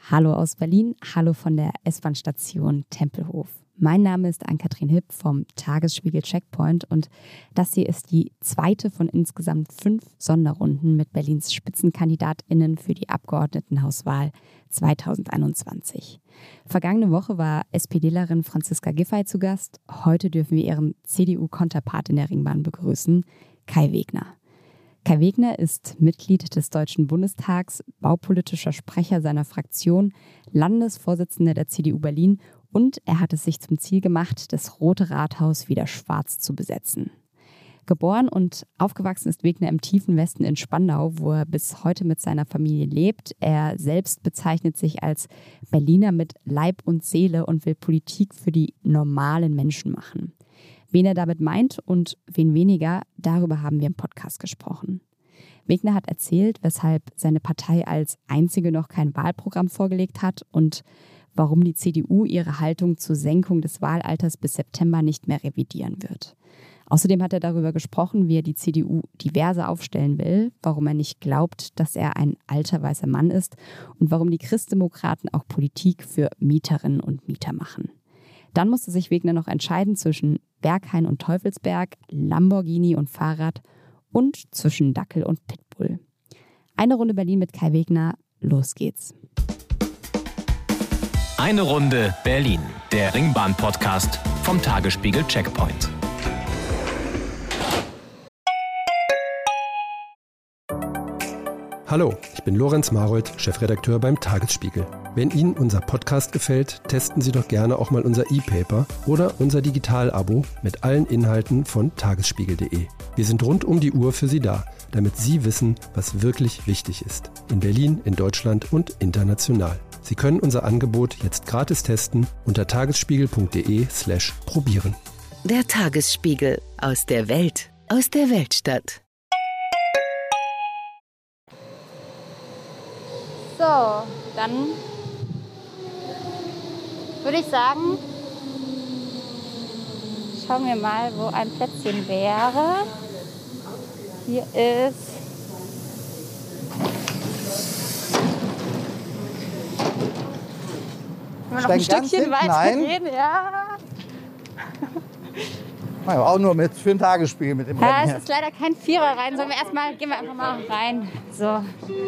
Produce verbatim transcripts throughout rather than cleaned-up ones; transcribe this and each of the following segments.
Hallo aus Berlin, hallo von der S-Bahn-Station Tempelhof. Mein Name ist Ann-Kathrin Hipp vom Tagesspiegel Checkpoint und das hier ist die zweite von insgesamt fünf Sonderrunden mit Berlins SpitzenkandidatInnen für die Abgeordnetenhauswahl zweitausendeinundzwanzig. Vergangene Woche war SPDlerin Franziska Giffey zu Gast. Heute dürfen wir ihren C D U-Konterpart in der Ringbahn begrüßen, Kai Wegner. Kai Wegner ist Mitglied des Deutschen Bundestags, baupolitischer Sprecher seiner Fraktion, Landesvorsitzender der C D U Berlin und er hat es sich zum Ziel gemacht, das Rote Rathaus wieder schwarz zu besetzen. Geboren und aufgewachsen ist Wegner im tiefen Westen in Spandau, wo er bis heute mit seiner Familie lebt. Er selbst bezeichnet sich als Berliner mit Leib und Seele und will Politik für die normalen Menschen machen. Wen er damit meint und wen weniger, darüber haben wir im Podcast gesprochen. Wegner hat erzählt, weshalb seine Partei als einzige noch kein Wahlprogramm vorgelegt hat und warum die C D U ihre Haltung zur Senkung des Wahlalters bis September nicht mehr revidieren wird. Außerdem hat er darüber gesprochen, wie er die C D U diverser aufstellen will, warum er nicht glaubt, dass er ein alter weißer Mann ist und warum die Christdemokraten auch Politik für Mieterinnen und Mieter machen. Dann musste sich Wegner noch entscheiden zwischen Berghain und Teufelsberg, Lamborghini und Fahrrad und zwischen Dackel und Pitbull. Eine Runde Berlin mit Kai Wegner, los geht's. Eine Runde Berlin, der Ringbahn-Podcast vom Tagesspiegel Checkpoint. Hallo, ich bin Lorenz Marold, Chefredakteur beim Tagesspiegel. Wenn Ihnen unser Podcast gefällt, testen Sie doch gerne auch mal unser E-Paper oder unser Digital-Abo mit allen Inhalten von tagesspiegel punkt de. Wir sind rund um die Uhr für Sie da, damit Sie wissen, was wirklich wichtig ist. In Berlin, in Deutschland und international. Sie können unser Angebot jetzt gratis testen unter tagesspiegel punkt de slash probieren. Der Tagesspiegel aus der Welt, aus der Weltstadt. So, dann würde ich sagen, schauen wir mal, wo ein Plätzchen wäre. Hier ist Können wir noch ein Stückchen weiter gehen? Ja. Ja, auch nur mit für ein Tagesspiel mit dem Ja, Rennen es ist leider kein Vierer rein. Sollen wir erstmal, gehen wir einfach mal rein. So.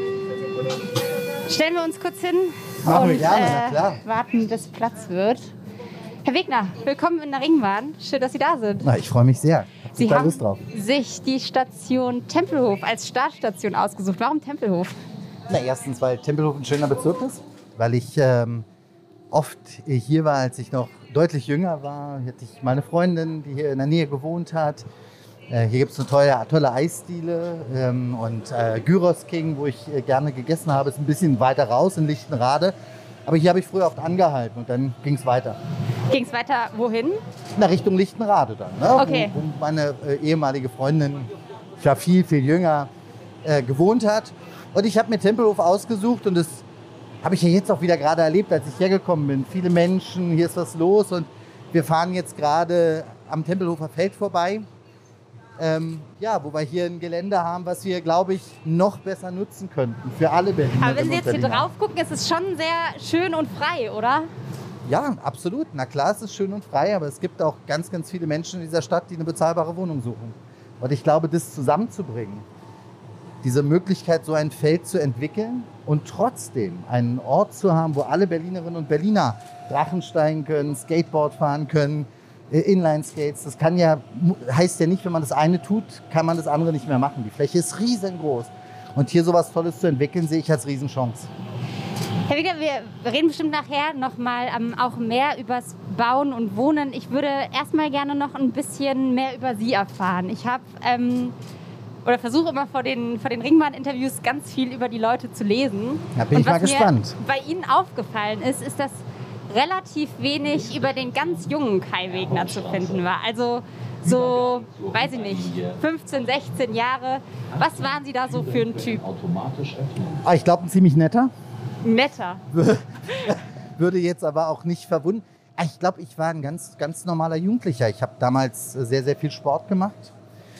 Stellen wir uns kurz hin Machen und wir gerne, na äh, klar. warten, bis Platz wird. Herr Wegner, willkommen in der Ringbahn. Schön, dass Sie da sind. Na, ich freue mich sehr. Hab Sie total haben Lust drauf. sich die Station Tempelhof als Startstation ausgesucht. Warum Tempelhof? Na, erstens, weil Tempelhof ein schöner Bezirk ist, weil ich ähm, oft hier war, als ich noch deutlich jünger war. Hier hatte ich meine Freundin, die hier in der Nähe gewohnt hat. Äh, hier gibt es eine tolle, tolle Eisdiele ähm, und äh, Gyros King, wo ich äh, gerne gegessen habe, ist ein bisschen weiter raus in Lichtenrade. Aber hier habe ich früher oft angehalten und dann ging es weiter. Ging es weiter wohin? Na, Richtung Lichtenrade dann, ne? Okay. wo, wo meine äh, ehemalige Freundin, ich war viel, viel jünger, äh, gewohnt hat. Und ich habe mir Tempelhof ausgesucht und das habe ich ja jetzt auch wieder gerade erlebt, als ich hergekommen bin. Viele Menschen, hier ist was los und wir fahren jetzt gerade am Tempelhofer Feld vorbei. Ähm, ja, wo wir hier ein Gelände haben, was wir, glaube ich, noch besser nutzen könnten für alle Berliner. Aber wenn Sie jetzt hier drauf gucken, ist es schon sehr schön und frei, oder? Ja, absolut. Na klar, es ist schön und frei, aber es gibt auch ganz, ganz viele Menschen in dieser Stadt, die eine bezahlbare Wohnung suchen. Und ich glaube, das zusammenzubringen, diese Möglichkeit, so ein Feld zu entwickeln und trotzdem einen Ort zu haben, wo alle Berlinerinnen und Berliner Drachen steigen können, Skateboard fahren können, Inline-Skates, das kann ja, heißt ja nicht, wenn man das eine tut, kann man das andere nicht mehr machen. Die Fläche ist riesengroß. Und hier sowas Tolles zu entwickeln, sehe ich als Riesenchance. Herr Wegner, wir reden bestimmt nachher nochmal ähm, auch mehr übers Bauen und Wohnen. Ich würde erstmal gerne noch ein bisschen mehr über Sie erfahren. Ich habe ähm, oder versuche immer vor den, vor den Ringbahn-Interviews ganz viel über die Leute zu lesen. Da bin und ich mal was gespannt. Mir bei Ihnen aufgefallen ist, ist, dass relativ wenig über den ganz jungen Kai Wegner zu finden war. Also so, weiß ich nicht, fünfzehn, sechzehn Jahre. Was waren Sie da so für ein Typ? Ah, ich glaube, ein ziemlich netter. Netter. Würde jetzt aber auch nicht verwundern. Ich glaube, ich war ein ganz, ganz normaler Jugendlicher. Ich habe damals sehr, sehr viel Sport gemacht.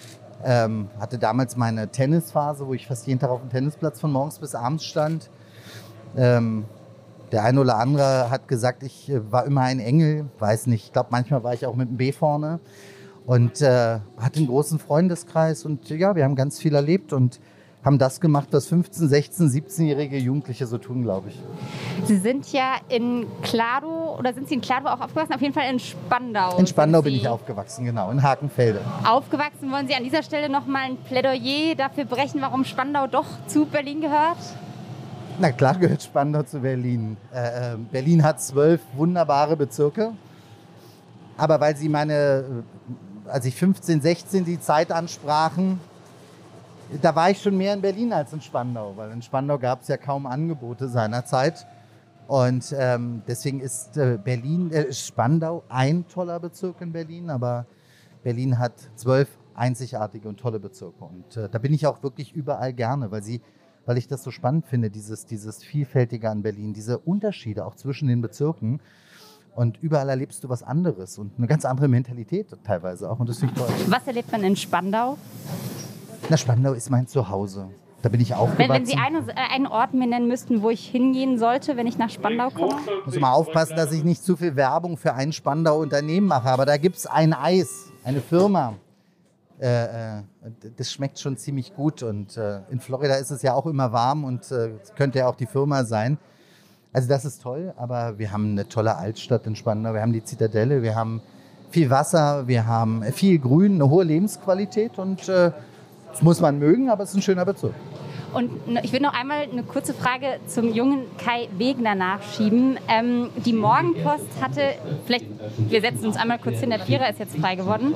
Ähm, hatte damals meine Tennisphase, wo ich fast jeden Tag auf dem Tennisplatz von morgens bis abends stand. Ähm, Der eine oder andere hat gesagt, ich äh, war immer ein Engel, weiß nicht. Ich glaube, manchmal war ich auch mit einem B vorne und äh, hatte einen großen Freundeskreis. Und ja, wir haben ganz viel erlebt und haben das gemacht, was fünfzehn-, sechzehn-, siebzehnjährige Jugendliche so tun, glaube ich. Sie sind ja in Kladow, oder sind Sie in Kladow auch aufgewachsen? Auf jeden Fall in Spandau. In Spandau bin ich aufgewachsen, genau, in Hakenfelde. Aufgewachsen, wollen Sie an dieser Stelle noch mal ein Plädoyer dafür brechen, warum Spandau doch zu Berlin gehört? Na klar gehört Spandau zu Berlin. Äh, äh, Berlin hat zwölf wunderbare Bezirke. Aber weil Sie meine, als ich fünfzehn, sechzehn die Zeit ansprachen, da war ich schon mehr in Berlin als in Spandau, weil in Spandau gab es ja kaum Angebote seinerzeit. Und ähm, deswegen ist äh, Berlin, äh, Spandau ein toller Bezirk in Berlin, aber Berlin hat zwölf einzigartige und tolle Bezirke. Und äh, da bin ich auch wirklich überall gerne, weil, sie, weil ich das so spannend finde, dieses, dieses Vielfältige an Berlin, diese Unterschiede auch zwischen den Bezirken. Und überall erlebst du was anderes und eine ganz andere Mentalität teilweise auch. Und das finde ich toll. Was erlebt man in Spandau? Na, Spandau ist mein Zuhause. Da bin ich aufgewachsen. Wenn, wenn Sie eine, äh, einen Ort mir nennen müssten, wo ich hingehen sollte, wenn ich nach Spandau komme? Ich muss immer aufpassen, dass ich nicht zu viel Werbung für ein Spandauer Unternehmen mache. Aber da gibt es ein Eis, eine Firma. Äh, äh, das schmeckt schon ziemlich gut. Und äh, in Florida ist es ja auch immer warm und äh, es könnte ja auch die Firma sein. Also das ist toll, aber wir haben eine tolle Altstadt in Spandau. Wir haben die Zitadelle, wir haben viel Wasser, wir haben viel Grün, eine hohe Lebensqualität und äh, das muss man mögen, aber es ist ein schöner Bezirk. Und ich will noch einmal eine kurze Frage zum jungen Kai Wegner nachschieben. Ähm, die Morgenpost hatte, vielleicht, wir setzen uns einmal kurz hin, der Vierer ist jetzt frei geworden.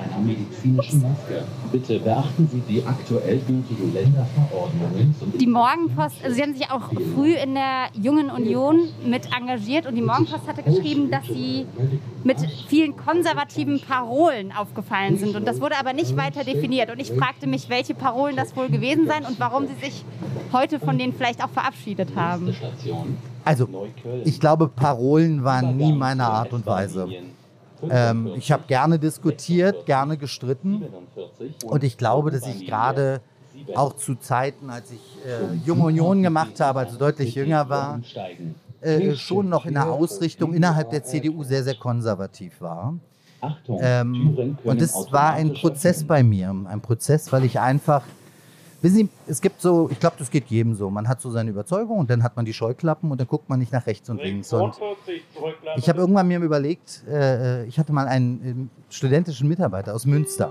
Bitte beachten Sie die aktuell gültigen Länderverordnungen. Die Morgenpost, also Sie haben sich auch früh in der Jungen Union mit engagiert und die Morgenpost hatte geschrieben, dass Sie mit vielen konservativen Parolen aufgefallen sind. Und das wurde aber nicht weiter definiert. Und ich fragte mich, welche Parolen das wohl gewesen seien und warum Sie sich heute von denen vielleicht auch verabschiedet haben. Also, ich glaube, Parolen waren nie meine Art und Weise. Ähm, ich habe gerne diskutiert, gerne gestritten. Und ich glaube, dass ich gerade auch zu Zeiten, als ich äh, Junge Union gemacht habe, also deutlich jünger war, äh, schon noch in der Ausrichtung innerhalb der C D U sehr, sehr konservativ war. Ähm, und das war ein Prozess bei mir. Ein Prozess, weil ich einfach... Wissen Sie, es gibt so, ich glaube, das geht jedem so. Man hat so seine Überzeugung und dann hat man die Scheuklappen und dann guckt man nicht nach rechts und links. Und ich habe irgendwann mir überlegt, äh, ich hatte mal einen äh, studentischen Mitarbeiter aus Münster.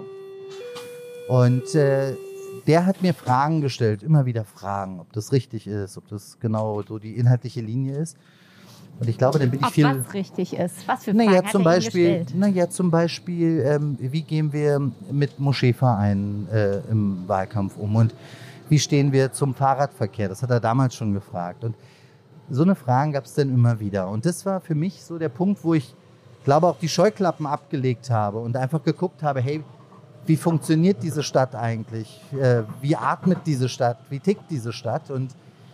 Und äh, der hat mir Fragen gestellt, immer wieder Fragen, ob das richtig ist, ob das genau so die inhaltliche Linie ist. Und ich glaube, dann bin ich ob viel... was richtig ist, was für Fragen naja, hat zum er Ihnen Beispiel, gestellt? naja, zum Beispiel, ähm, wie gehen wir mit Moscheevereinen äh, im Wahlkampf um und wie stehen wir zum Fahrradverkehr? Das hat er damals schon gefragt. Und so eine Fragen gab es dann immer wieder. Und das war für mich so der Punkt, wo ich, glaube auch die Scheuklappen abgelegt habe und einfach geguckt habe, hey, wie funktioniert diese Stadt eigentlich? Äh, wie atmet diese Stadt? Wie tickt diese Stadt? Und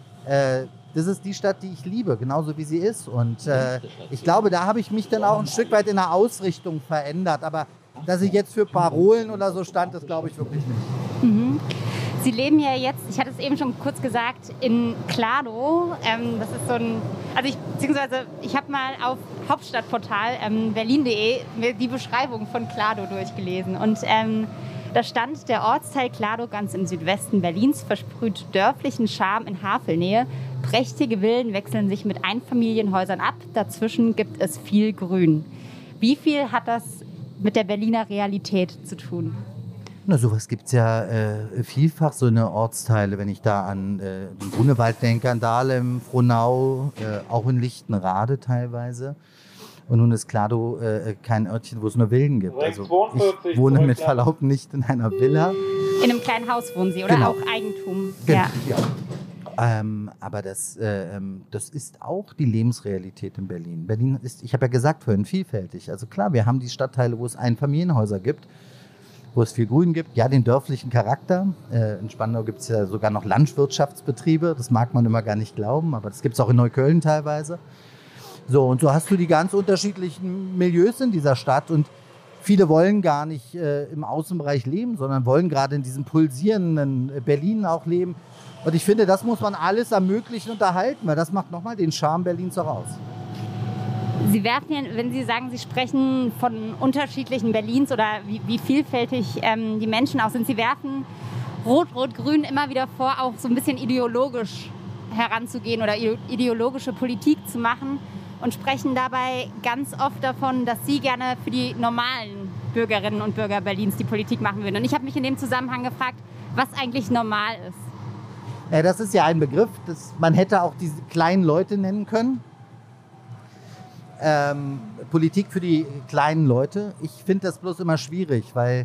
äh, das ist die Stadt, die ich liebe, genauso wie sie ist. Und äh, ich glaube, da habe ich mich dann auch ein Stück weit in der Ausrichtung verändert. Aber dass ich jetzt für Parolen oder so stand, das glaube ich wirklich nicht. Mhm. Sie leben ja jetzt, ich hatte es eben schon kurz gesagt, in Kladow. Ähm, das ist so ein, also ich, beziehungsweise ich habe mal auf Hauptstadtportal ähm, berlin punkt de mir die Beschreibung von Kladow durchgelesen. Und ähm, da stand, der Ortsteil Kladow ganz im Südwesten Berlins versprüht dörflichen Charme in Havelnähe. Prächtige Villen wechseln sich mit Einfamilienhäusern ab. Dazwischen gibt es viel Grün. Wie viel hat das mit der Berliner Realität zu tun? Na, sowas gibt es ja äh, vielfach, so eine Ortsteile, wenn ich da an äh, den Grunewald denke, an Dahlem, Frohnau, äh, auch in Lichtenrade teilweise. Und nun ist Kladow äh, kein Örtchen, wo es nur Villen gibt. Also ich wohne mit Verlaub nicht in einer Villa. In einem kleinen Haus wohnen Sie oder Genau. auch Eigentum? Gen- Ja. ja. Ähm, aber das, äh, das ist auch die Lebensrealität in Berlin. Berlin ist, ich habe ja gesagt vorhin, vielfältig. Also klar, wir haben die Stadtteile, wo es Einfamilienhäuser gibt, wo es viel Grün gibt. Ja, den dörflichen Charakter. Äh, in Spandau gibt es ja sogar noch Landwirtschaftsbetriebe. Das mag man immer gar nicht glauben, aber das gibt es auch in Neukölln teilweise. So, und so hast du die ganz unterschiedlichen Milieus in dieser Stadt. Und viele wollen gar nicht äh, im Außenbereich leben, sondern wollen gerade in diesem pulsierenden Berlin auch leben. Und ich finde, das muss man alles ermöglichen und erhalten, weil das macht nochmal den Charme Berlins auch aus. Sie werfen ja, wenn Sie sagen, Sie sprechen von unterschiedlichen Berlins oder wie, wie vielfältig ähm, die Menschen auch sind, Sie werfen Rot-Rot-Grün immer wieder vor, auch so ein bisschen ideologisch heranzugehen oder ideologische Politik zu machen und sprechen dabei ganz oft davon, dass Sie gerne für die normalen Bürgerinnen und Bürger Berlins die Politik machen würden. Und ich habe mich in dem Zusammenhang gefragt, was eigentlich normal ist. Ja, das ist ja ein Begriff, das, man hätte auch diese kleinen Leute nennen können. Ähm, Politik für die kleinen Leute. Ich finde das bloß immer schwierig, weil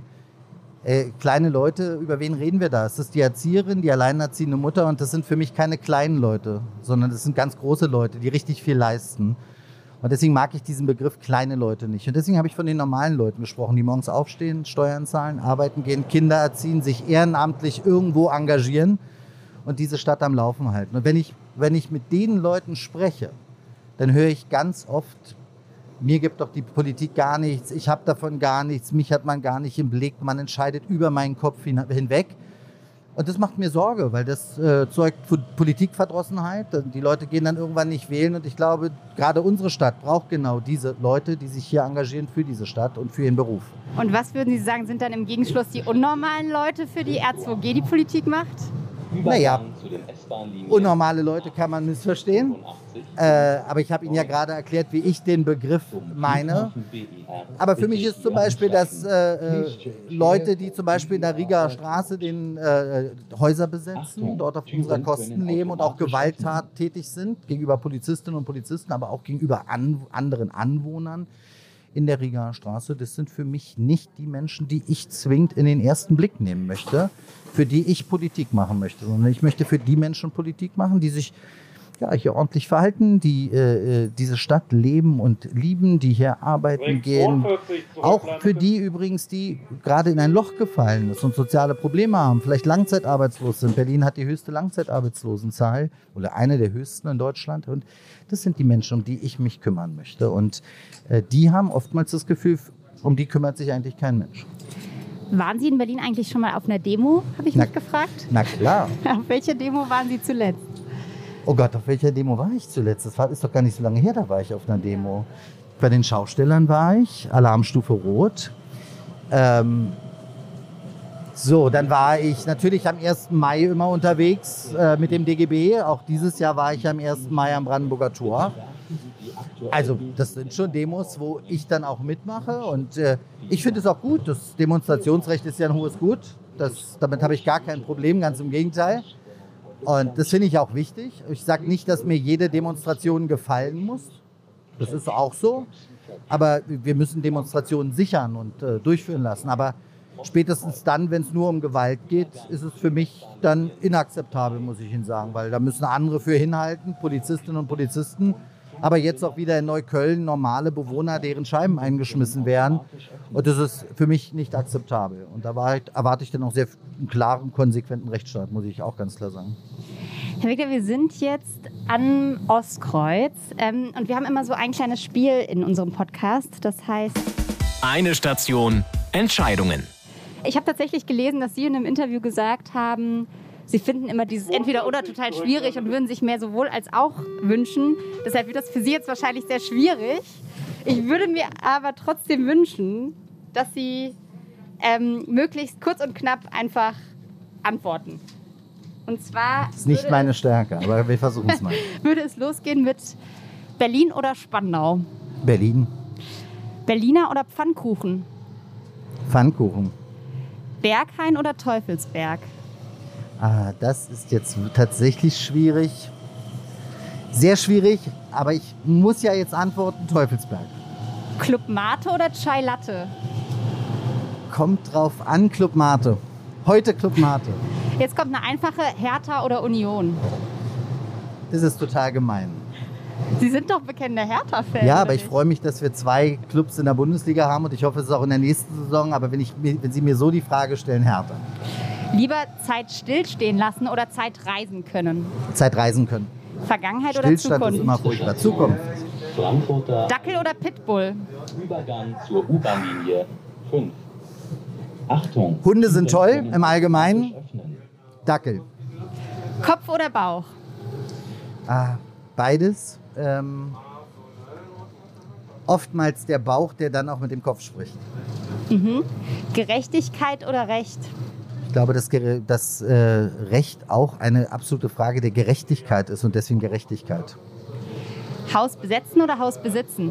äh, kleine Leute, über wen reden wir da? Es ist die Erzieherin, die alleinerziehende Mutter und das sind für mich keine kleinen Leute, sondern das sind ganz große Leute, die richtig viel leisten. Und deswegen mag ich diesen Begriff kleine Leute nicht. Und deswegen habe ich von den normalen Leuten gesprochen, die morgens aufstehen, Steuern zahlen, arbeiten gehen, Kinder erziehen, sich ehrenamtlich irgendwo engagieren und diese Stadt am Laufen halten. Und wenn ich, wenn ich mit den Leuten spreche, dann höre ich ganz oft, mir gibt doch die Politik gar nichts, ich habe davon gar nichts, mich hat man gar nicht im Blick, man entscheidet über meinen Kopf hin, hinweg. Und das macht mir Sorge, weil das äh, zeugt Politikverdrossenheit. Die Leute gehen dann irgendwann nicht wählen und ich glaube, gerade unsere Stadt braucht genau diese Leute, die sich hier engagieren für diese Stadt und für ihren Beruf. Und was würden Sie sagen, sind dann im Gegenschluss die unnormalen Leute, für die R zwei G die Politik macht? Naja, unnormale Leute kann man missverstehen, äh, aber ich habe Ihnen ja gerade erklärt, wie ich den Begriff meine. Aber für mich ist zum Beispiel, dass äh, Leute, die zum Beispiel in der Rigaer Straße den äh, Häuser besetzen, dort auf unserer Kosten leben und auch gewalttat tätig sind, gegenüber Polizistinnen und Polizisten, aber auch gegenüber an, anderen Anwohnern in der Rigaer Straße, das sind für mich nicht die Menschen, die ich zwingend in den ersten Blick nehmen möchte, für die ich Politik machen möchte, sondern ich möchte für die Menschen Politik machen, die sich ja, hier ordentlich verhalten, die äh, diese Stadt leben und lieben, die hier arbeiten gehen. Auch für die übrigens, die gerade in ein Loch gefallen sind und soziale Probleme haben, vielleicht langzeitarbeitslos sind. Berlin hat die höchste Langzeitarbeitslosenzahl oder eine der höchsten in Deutschland. Und das sind die Menschen, um die ich mich kümmern möchte. Und äh, die haben oftmals das Gefühl, um die kümmert sich eigentlich kein Mensch. Waren Sie in Berlin eigentlich schon mal auf einer Demo, habe ich na, mich gefragt? Na klar. Auf welcher Demo waren Sie zuletzt? Oh Gott, auf welcher Demo war ich zuletzt? Das war, ist doch gar nicht so lange her, da war ich auf einer Demo. Bei den Schaustellern war ich, Alarmstufe Rot. Ähm, so, dann war ich natürlich am ersten Mai immer unterwegs äh, mit dem D G B. Auch dieses Jahr war ich am ersten Mai am Brandenburger Tor. Also das sind schon Demos, wo ich dann auch mitmache. Und äh, ich finde es auch gut. Das Demonstrationsrecht ist ja ein hohes Gut. Das, damit habe ich gar kein Problem, ganz im Gegenteil. Und das finde ich auch wichtig. Ich sage nicht, dass mir jede Demonstration gefallen muss. Das ist auch so. Aber wir müssen Demonstrationen sichern und äh, durchführen lassen. Aber spätestens dann, wenn es nur um Gewalt geht, ist es für mich dann inakzeptabel, muss ich Ihnen sagen. Weil da müssen andere für hinhalten, Polizistinnen und Polizisten. Aber jetzt auch wieder in Neukölln normale Bewohner, deren Scheiben eingeschmissen werden. Und das ist für mich nicht akzeptabel. Und da war, erwarte ich dann auch sehr einen klaren, konsequenten Rechtsstaat, muss ich auch ganz klar sagen. Herr Wickler, wir sind jetzt am Ostkreuz ähm, und wir haben immer so ein kleines Spiel in unserem Podcast. Das heißt... Eine Station, Entscheidungen. Ich habe tatsächlich gelesen, dass Sie in einem Interview gesagt haben, Sie finden immer dieses Entweder-Oder total schwierig und würden sich mehr sowohl als auch wünschen. Deshalb wird das für Sie jetzt wahrscheinlich sehr schwierig. Ich würde mir aber trotzdem wünschen, dass Sie ähm, möglichst kurz und knapp einfach antworten. Und zwar... Das ist nicht meine Stärke, aber wir versuchen es mal. Würde es losgehen mit Berlin oder Spandau? Berlin. Berliner oder Pfannkuchen? Pfannkuchen. Berghain oder Teufelsberg? Ah, das ist jetzt tatsächlich schwierig. Sehr schwierig, aber ich muss ja jetzt antworten, Teufelsberg. Club Mate oder Chai Latte? Kommt drauf an, Club Mate. Heute Club Mate. Jetzt kommt eine einfache, Hertha oder Union? Das ist total gemein. Sie sind doch bekennender Hertha-Fan. Ja, aber ich freue mich, dass wir zwei Clubs in der Bundesliga haben und ich hoffe, es ist auch in der nächsten Saison. Aber wenn, ich, wenn Sie mir so die Frage stellen, Hertha. Lieber Zeit stillstehen lassen oder Zeit reisen können? Zeit reisen können. Vergangenheit oder Stillstand Zukunft? ist immer furchtbar. Zukunft. Frankfurter Dackel oder Pitbull? Übergang zur U-Bahn-Linie fünf. Achtung! Hunde sind toll im Allgemeinen. Dackel. Kopf oder Bauch? Ah, beides. Ähm, oftmals der Bauch, der dann auch mit dem Kopf spricht. Mhm. Gerechtigkeit oder Recht? Ich glaube, dass, dass äh, Recht auch eine absolute Frage der Gerechtigkeit ist und deswegen Gerechtigkeit. Haus besetzen oder Haus besitzen?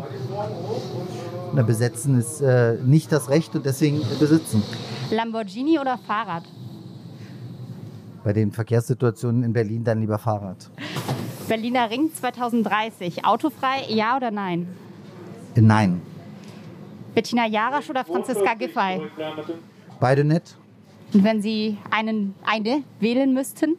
Na, besetzen ist äh, nicht das Recht und deswegen besitzen. Lamborghini oder Fahrrad? Bei den Verkehrssituationen in Berlin dann lieber Fahrrad. Berliner Ring zwanzig dreißig. Autofrei, ja oder nein? Äh, nein. Bettina Jarasch oder Franziska Giffey? Beide nett. Und wenn Sie einen, eine wählen müssten?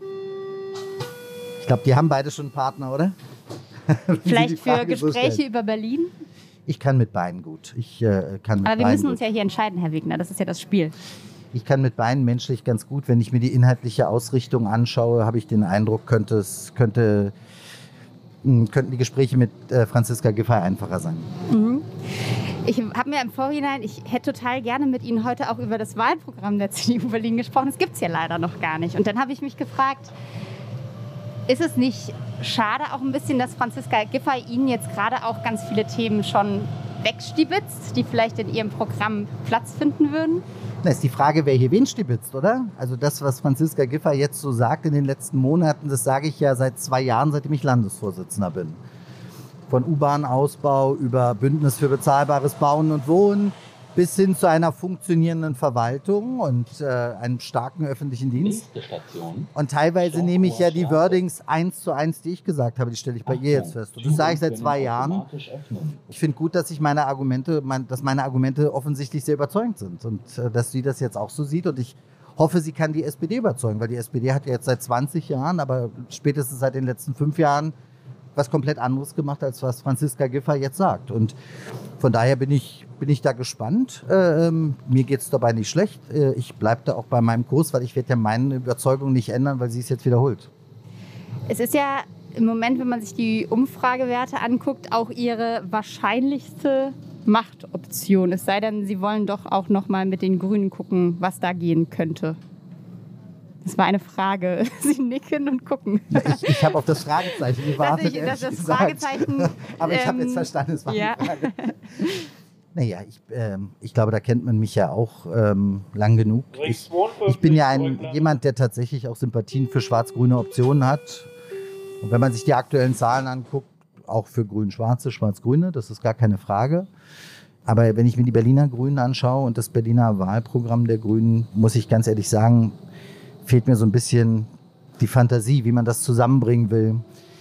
Ich glaube, die haben beide schon einen Partner, oder? Vielleicht für Gespräche über Berlin? Ich kann mit beiden gut. Ich, äh, kann mit Aber wir beiden müssen uns gut. ja hier entscheiden, Herr Wegner. Das ist ja das Spiel. Ich kann mit beiden menschlich ganz gut. Wenn ich mir die inhaltliche Ausrichtung anschaue, habe ich den Eindruck, könnte es, könnte, mh, könnten die Gespräche mit äh, Franziska Giffey einfacher sein. Mhm. Ich habe mir im Vorhinein, ich hätte total gerne mit Ihnen heute auch über das Wahlprogramm der C D U Berlin gesprochen. Das gibt es ja leider noch gar nicht. Und dann habe ich mich gefragt, ist es nicht schade auch ein bisschen, dass Franziska Giffey Ihnen jetzt gerade auch ganz viele Themen schon wegstibitzt, die vielleicht in Ihrem Programm Platz finden würden? Na, ist die Frage, wer hier wen stibitzt, oder? Also das, was Franziska Giffey jetzt so sagt in den letzten Monaten, das sage ich ja seit zwei Jahren, seitdem ich Landesvorsitzender bin. Von U-Bahn-Ausbau über Bündnis für bezahlbares Bauen und Wohnen bis hin zu einer funktionierenden Verwaltung und äh, einem starken öffentlichen Dienst. Und teilweise nehme ich ja die Wordings eins zu eins, die ich gesagt habe, die stelle ich bei ihr jetzt fest. Und das sage ich seit zwei Jahren. Ich finde gut, dass ich meine Argumente, mein, dass meine Argumente offensichtlich sehr überzeugend sind und äh, dass sie das jetzt auch so sieht. Und ich hoffe, sie kann die S P D überzeugen, weil die S P D hat ja jetzt seit zwanzig Jahren, aber spätestens seit den letzten fünf Jahren was komplett anderes gemacht, als was Franziska Giffey jetzt sagt. Und von daher bin ich, bin ich da gespannt. Ähm, mir geht es dabei nicht schlecht. Äh, ich bleibe da auch bei meinem Kurs, weil ich werde ja meine Überzeugung nicht ändern, weil sie es jetzt wiederholt. Es ist ja im Moment, wenn man sich die Umfragewerte anguckt, auch Ihre wahrscheinlichste Machtoption. Es sei denn, Sie wollen doch auch noch mal mit den Grünen gucken, was da gehen könnte. Das war eine Frage. Sie nicken und gucken. Ja, ich ich habe auf das Fragezeichen gewartet. Dass ich, dass das gesagt. Fragezeichen. Aber ich habe ähm, jetzt verstanden, es war ja. eine Frage. Naja, ich, ähm, ich glaube, da kennt man mich ja auch ähm, lang genug. Ich, ich bin ja ein, jemand, der tatsächlich auch Sympathien für schwarz-grüne Optionen hat. Und wenn man sich die aktuellen Zahlen anguckt, auch für Grün-Schwarze, Schwarz-Grüne, das ist gar keine Frage. Aber wenn ich mir die Berliner Grünen anschaue und das Berliner Wahlprogramm der Grünen, muss ich ganz ehrlich sagen, fehlt mir so ein bisschen die Fantasie, wie man das zusammenbringen will.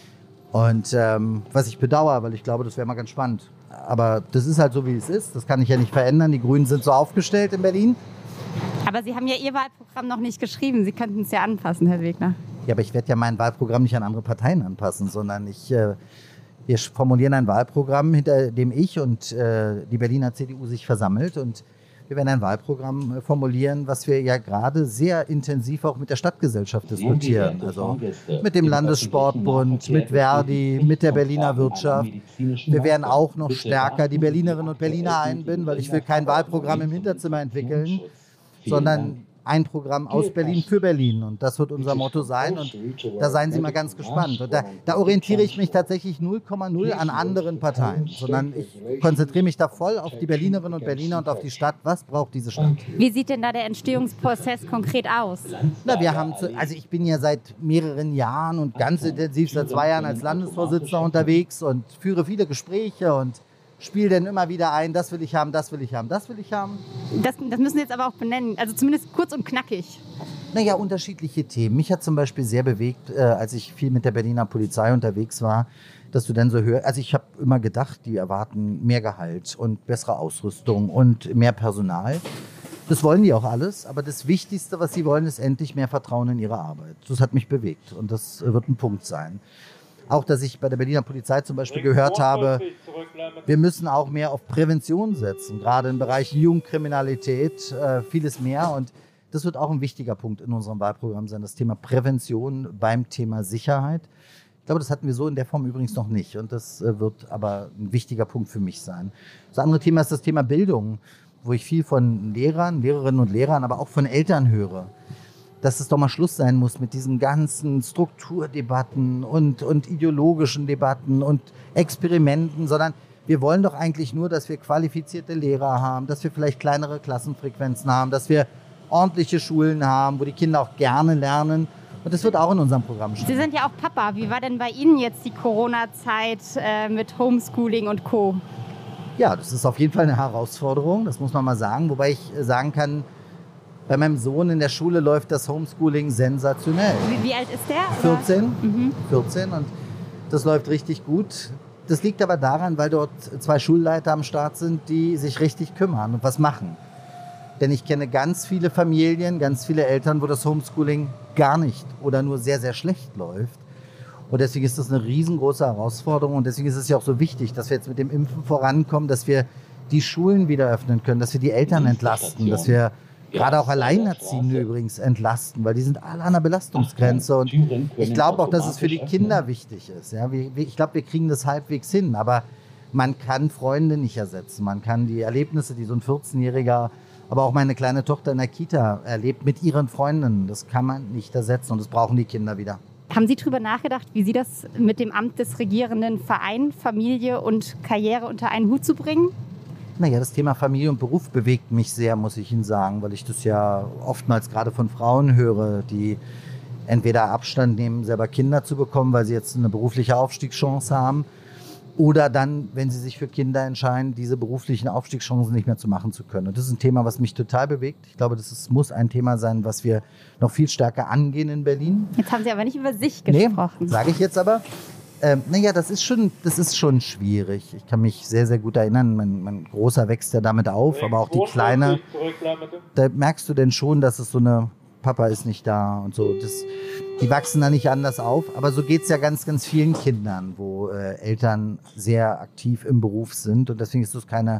Und ähm, was ich bedauere, weil ich glaube, das wäre mal ganz spannend. Aber das ist halt so, wie es ist. Das kann ich ja nicht verändern. Die Grünen sind so aufgestellt in Berlin. Aber Sie haben ja Ihr Wahlprogramm noch nicht geschrieben. Sie könnten es ja anpassen, Herr Wegner. Ja, aber ich werde ja mein Wahlprogramm nicht an andere Parteien anpassen, sondern ich, äh, wir formulieren ein Wahlprogramm, hinter dem ich und äh, die Berliner C D U sich versammelt. Und wir werden ein Wahlprogramm formulieren, was wir ja gerade sehr intensiv auch mit der Stadtgesellschaft diskutieren. Also mit dem Landessportbund, mit Verdi, mit der Berliner Wirtschaft. Wir werden auch noch stärker die Berlinerinnen und Berliner einbinden, weil ich will kein Wahlprogramm im Hinterzimmer entwickeln, sondern ein Programm aus Berlin für Berlin. Und das wird unser Motto sein. Und da seien Sie mal ganz gespannt. Und da, da orientiere ich mich tatsächlich null Komma null an anderen Parteien, sondern ich konzentriere mich da voll auf die Berlinerinnen und Berliner und auf die Stadt. Was braucht diese Stadt? Wie sieht denn da der Entstehungsprozess konkret aus? Na, wir haben zu, also ich bin ja seit mehreren Jahren und ganz intensiv seit zwei Jahren als Landesvorsitzender unterwegs und führe viele Gespräche und spiele dann immer wieder ein, das will ich haben, das will ich haben, das will ich haben. Das, das müssen Sie jetzt aber auch benennen, also zumindest kurz und knackig. Naja, unterschiedliche Themen. Mich hat zum Beispiel sehr bewegt, äh, als ich viel mit der Berliner Polizei unterwegs war, dass du dann so hörst, also ich habe immer gedacht, die erwarten mehr Gehalt und bessere Ausrüstung und mehr Personal. Das wollen die auch alles, aber das Wichtigste, was sie wollen, ist endlich mehr Vertrauen in ihre Arbeit. Das hat mich bewegt und das äh, wird ein Punkt sein. Auch, dass ich bei der Berliner Polizei zum Beispiel gehört habe, wir müssen auch mehr auf Prävention setzen, gerade im Bereich Jugendkriminalität, äh, vieles mehr. Und das wird auch ein wichtiger Punkt in unserem Wahlprogramm sein, das Thema Prävention beim Thema Sicherheit. Ich glaube, das hatten wir so in der Form übrigens noch nicht und das äh, wird aber ein wichtiger Punkt für mich sein. Das andere Thema ist das Thema Bildung, wo ich viel von Lehrern, Lehrerinnen und Lehrern, aber auch von Eltern höre, dass es doch mal Schluss sein muss mit diesen ganzen Strukturdebatten und, und ideologischen Debatten und Experimenten, sondern wir wollen doch eigentlich nur, dass wir qualifizierte Lehrer haben, dass wir vielleicht kleinere Klassenfrequenzen haben, dass wir ordentliche Schulen haben, wo die Kinder auch gerne lernen. Und das wird auch in unserem Programm stehen. Sie sind ja auch Papa. Wie war denn bei Ihnen jetzt die Corona-Zeit äh, mit Homeschooling und Co.? Ja, das ist auf jeden Fall eine Herausforderung, das muss man mal sagen. Wobei ich sagen kann, bei meinem Sohn in der Schule läuft das Homeschooling sensationell. Wie, wie alt ist der? vierzehn. Mhm. vierzehn und das läuft richtig gut. Das liegt aber daran, weil dort zwei Schulleiter am Start sind, die sich richtig kümmern und was machen. Denn ich kenne ganz viele Familien, ganz viele Eltern, wo das Homeschooling gar nicht oder nur sehr, sehr schlecht läuft. Und deswegen ist das eine riesengroße Herausforderung. Und deswegen ist es ja auch so wichtig, dass wir jetzt mit dem Impfen vorankommen, dass wir die Schulen wieder öffnen können, dass wir die Eltern entlasten, dass wir gerade auch Alleinerziehende übrigens entlasten, weil die sind alle an der Belastungsgrenze. Und ich glaube auch, dass es für die Kinder wichtig ist. Ja, ich glaube, wir kriegen das halbwegs hin, aber man kann Freunde nicht ersetzen. Man kann die Erlebnisse, die so ein vierzehnjähriger, aber auch meine kleine Tochter in der Kita erlebt mit ihren Freundinnen, das kann man nicht ersetzen und das brauchen die Kinder wieder. Haben Sie darüber nachgedacht, wie Sie das mit dem Amt des Regierenden vereinen, Familie und Karriere unter einen Hut zu bringen? Naja, das Thema Familie und Beruf bewegt mich sehr, muss ich Ihnen sagen, weil ich das ja oftmals gerade von Frauen höre, die entweder Abstand nehmen, selber Kinder zu bekommen, weil sie jetzt eine berufliche Aufstiegschance haben, oder dann, wenn sie sich für Kinder entscheiden, diese beruflichen Aufstiegschancen nicht mehr zu machen zu können. Und das ist ein Thema, was mich total bewegt. Ich glaube, das ist, muss ein Thema sein, was wir noch viel stärker angehen in Berlin. Jetzt haben Sie aber nicht über sich gesprochen. Nee, sage ich jetzt aber. Ähm, naja, das ist schon, das ist schon schwierig. Ich kann mich sehr, sehr gut erinnern. Mein, mein Großer wächst ja damit auf, aber auch die Kleine. Da merkst du denn schon, dass es so eine Papa ist nicht da und so. Das, die wachsen da nicht anders auf. Aber so geht es ja ganz, ganz vielen Kindern, wo äh, Eltern sehr aktiv im Beruf sind. Und deswegen ist das keine,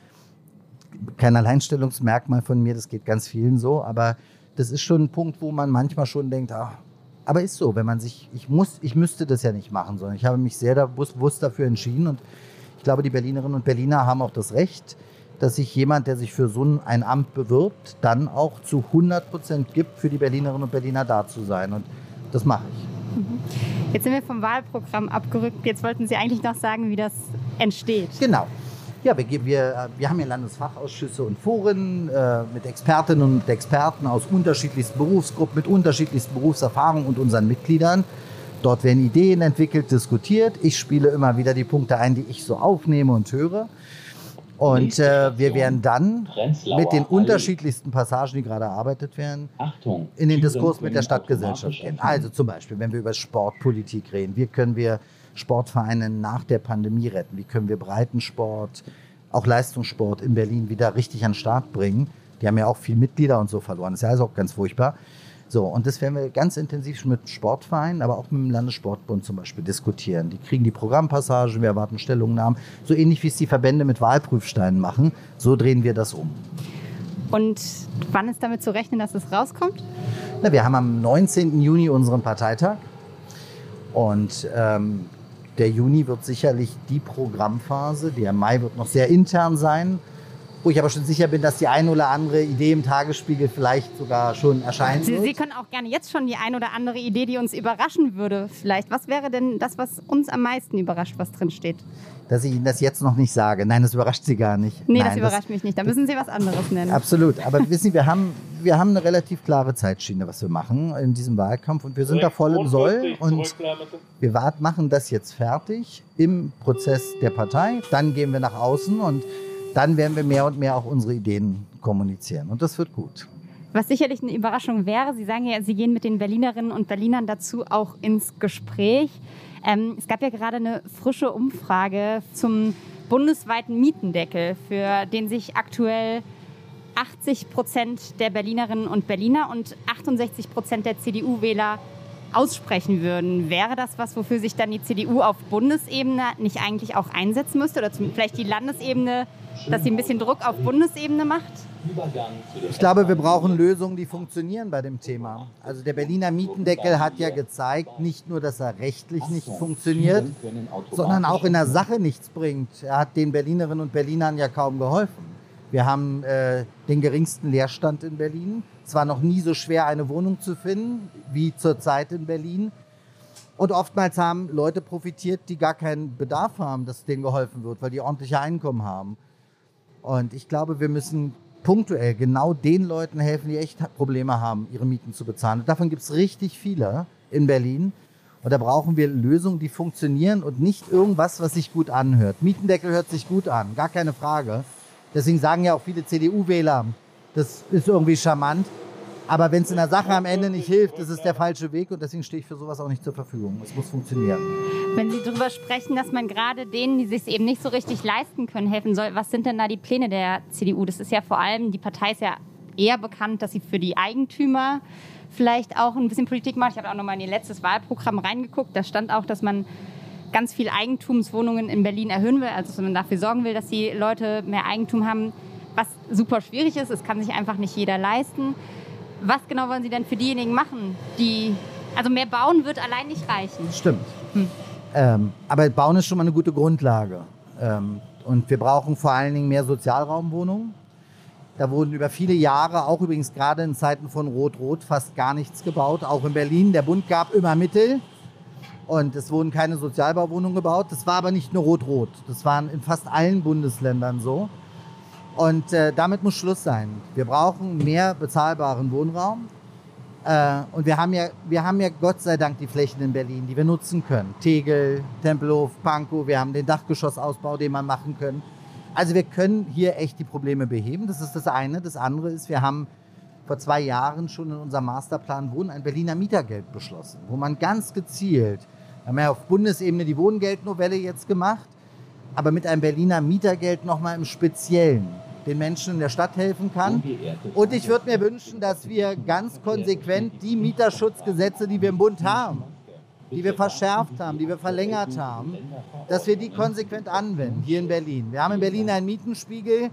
kein Alleinstellungsmerkmal von mir. Das geht ganz vielen so. Aber das ist schon ein Punkt, wo man manchmal schon denkt, ach, aber ist so, wenn man sich, ich muss, ich müsste das ja nicht machen, sondern ich habe mich sehr da, bewusst dafür entschieden. Und ich glaube, die Berlinerinnen und Berliner haben auch das Recht, dass sich jemand, der sich für so ein Amt bewirbt, dann auch zu hundert Prozent gibt, für die Berlinerinnen und Berliner da zu sein. Und das mache ich. Jetzt sind wir vom Wahlprogramm abgerückt. Jetzt wollten Sie eigentlich noch sagen, wie das entsteht. Genau. Ja, wir, wir, wir haben hier Landesfachausschüsse und Foren äh, mit Expertinnen und Experten aus unterschiedlichsten Berufsgruppen, mit unterschiedlichsten Berufserfahrungen und unseren Mitgliedern. Dort werden Ideen entwickelt, diskutiert. Ich spiele immer wieder die Punkte ein, die ich so aufnehme und höre. Und äh, wir werden dann mit den unterschiedlichsten Passagen, die gerade erarbeitet werden, in den Diskurs mit der Stadtgesellschaft gehen. Also zum Beispiel, wenn wir über Sportpolitik reden, wie können wir Sportvereine nach der Pandemie retten, wie können wir Breitensport, auch Leistungssport in Berlin wieder richtig an den Start bringen. Die haben ja auch viele Mitglieder und so verloren, das ist ja also auch ganz furchtbar. So, und das werden wir ganz intensiv mit Sportvereinen, aber auch mit dem Landessportbund zum Beispiel diskutieren. Die kriegen die Programmpassagen, wir erwarten Stellungnahmen, so ähnlich wie es die Verbände mit Wahlprüfsteinen machen. So drehen wir das um. Und wann ist damit zu rechnen, dass es rauskommt? Na, wir haben am neunzehnten Juni unseren Parteitag und ähm, der Juni wird sicherlich die Programmphase, der Mai wird noch sehr intern sein, wo ich aber schon sicher bin, dass die eine oder andere Idee im Tagesspiegel vielleicht sogar schon erscheinen Sie, wird. Sie können auch gerne jetzt schon die eine oder andere Idee, die uns überraschen würde, vielleicht. Was wäre denn das, was uns am meisten überrascht, was drin steht? Dass ich Ihnen das jetzt noch nicht sage. Nein, das überrascht Sie gar nicht. Nee, Nein, das überrascht das, mich nicht. Da müssen Sie was anderes nennen. Absolut. Aber wissen Sie, wir haben, wir haben eine relativ klare Zeitschiene, was wir machen in diesem Wahlkampf. Und wir sind da voll im Soll. Und wir machen das jetzt fertig im Prozess der Partei. Dann gehen wir nach außen und dann werden wir mehr und mehr auch unsere Ideen kommunizieren. Und das wird gut. Was sicherlich eine Überraschung wäre, Sie sagen ja, Sie gehen mit den Berlinerinnen und Berlinern dazu auch ins Gespräch. Ähm, es gab ja gerade eine frische Umfrage zum bundesweiten Mietendeckel, für den sich aktuell achtzig Prozent der Berlinerinnen und Berliner und achtundsechzig Prozent der C D U-Wähler aussprechen würden. Wäre das was, wofür sich dann die C D U auf Bundesebene nicht eigentlich auch einsetzen müsste? Oder zum, vielleicht die Landesebene, dass sie ein bisschen Druck auf Bundesebene macht? Ich glaube, wir brauchen Lösungen, die funktionieren bei dem Thema. Also der Berliner Mietendeckel hat ja gezeigt, nicht nur, dass er rechtlich nicht funktioniert, sondern auch in der Sache nichts bringt. Er hat den Berlinerinnen und Berlinern ja kaum geholfen. Wir haben äh, den geringsten Leerstand in Berlin. Es war noch nie so schwer, eine Wohnung zu finden, wie zurzeit in Berlin. Und oftmals haben Leute profitiert, die gar keinen Bedarf haben, dass denen geholfen wird, weil die ordentliche Einkommen haben. Und ich glaube, wir müssen punktuell genau den Leuten helfen, die echt Probleme haben, ihre Mieten zu bezahlen. Und davon gibt es richtig viele in Berlin. Und da brauchen wir Lösungen, die funktionieren und nicht irgendwas, was sich gut anhört. Mietendeckel hört sich gut an, gar keine Frage. Deswegen sagen ja auch viele C D U-Wähler, das ist irgendwie charmant. Aber wenn es in der Sache am Ende nicht hilft, das ist der falsche Weg. Und deswegen stehe ich für sowas auch nicht zur Verfügung. Es muss funktionieren. Wenn Sie darüber sprechen, dass man gerade denen, die sich eben nicht so richtig leisten können, helfen soll, was sind denn da die Pläne der C D U? Das ist ja vor allem, die Partei ist ja eher bekannt, dass sie für die Eigentümer vielleicht auch ein bisschen Politik macht. Ich habe auch noch mal in ihr letztes Wahlprogramm reingeguckt. Da stand auch, dass man ganz viel Eigentumswohnungen in Berlin erhöhen will. Also dass man dafür sorgen will, dass die Leute mehr Eigentum haben. Was super schwierig ist. Es kann sich einfach nicht jeder leisten. Was genau wollen Sie denn für diejenigen machen, die... Also mehr bauen wird allein nicht reichen. Stimmt. Hm. Ähm, aber bauen ist schon mal eine gute Grundlage. Ähm, und wir brauchen vor allen Dingen mehr Sozialraumwohnungen. Da wurden über viele Jahre, auch übrigens gerade in Zeiten von Rot-Rot, fast gar nichts gebaut. Auch in Berlin. Der Bund gab immer Mittel und es wurden keine Sozialbauwohnungen gebaut. Das war aber nicht nur Rot-Rot. Das waren in fast allen Bundesländern so. Und äh, damit muss Schluss sein. Wir brauchen mehr bezahlbaren Wohnraum. Äh, und wir haben, ja, wir haben ja Gott sei Dank die Flächen in Berlin, die wir nutzen können. Tegel, Tempelhof, Pankow, wir haben den Dachgeschossausbau, den wir machen können. Also wir können hier echt die Probleme beheben. Das ist das eine. Das andere ist, wir haben vor zwei Jahren schon in unserem Masterplan Wohnen ein Berliner Mietergeld beschlossen, wo man ganz gezielt, wir haben ja auf Bundesebene die Wohngeldnovelle jetzt gemacht, aber mit einem Berliner Mietergeld nochmal im Speziellen den Menschen in der Stadt helfen kann. Und ich würde mir wünschen, dass wir ganz konsequent die Mieterschutzgesetze, die wir im Bund haben, die wir verschärft haben, die wir verlängert haben, dass wir die konsequent anwenden, hier in Berlin. Wir haben in Berlin einen Mietenspiegel,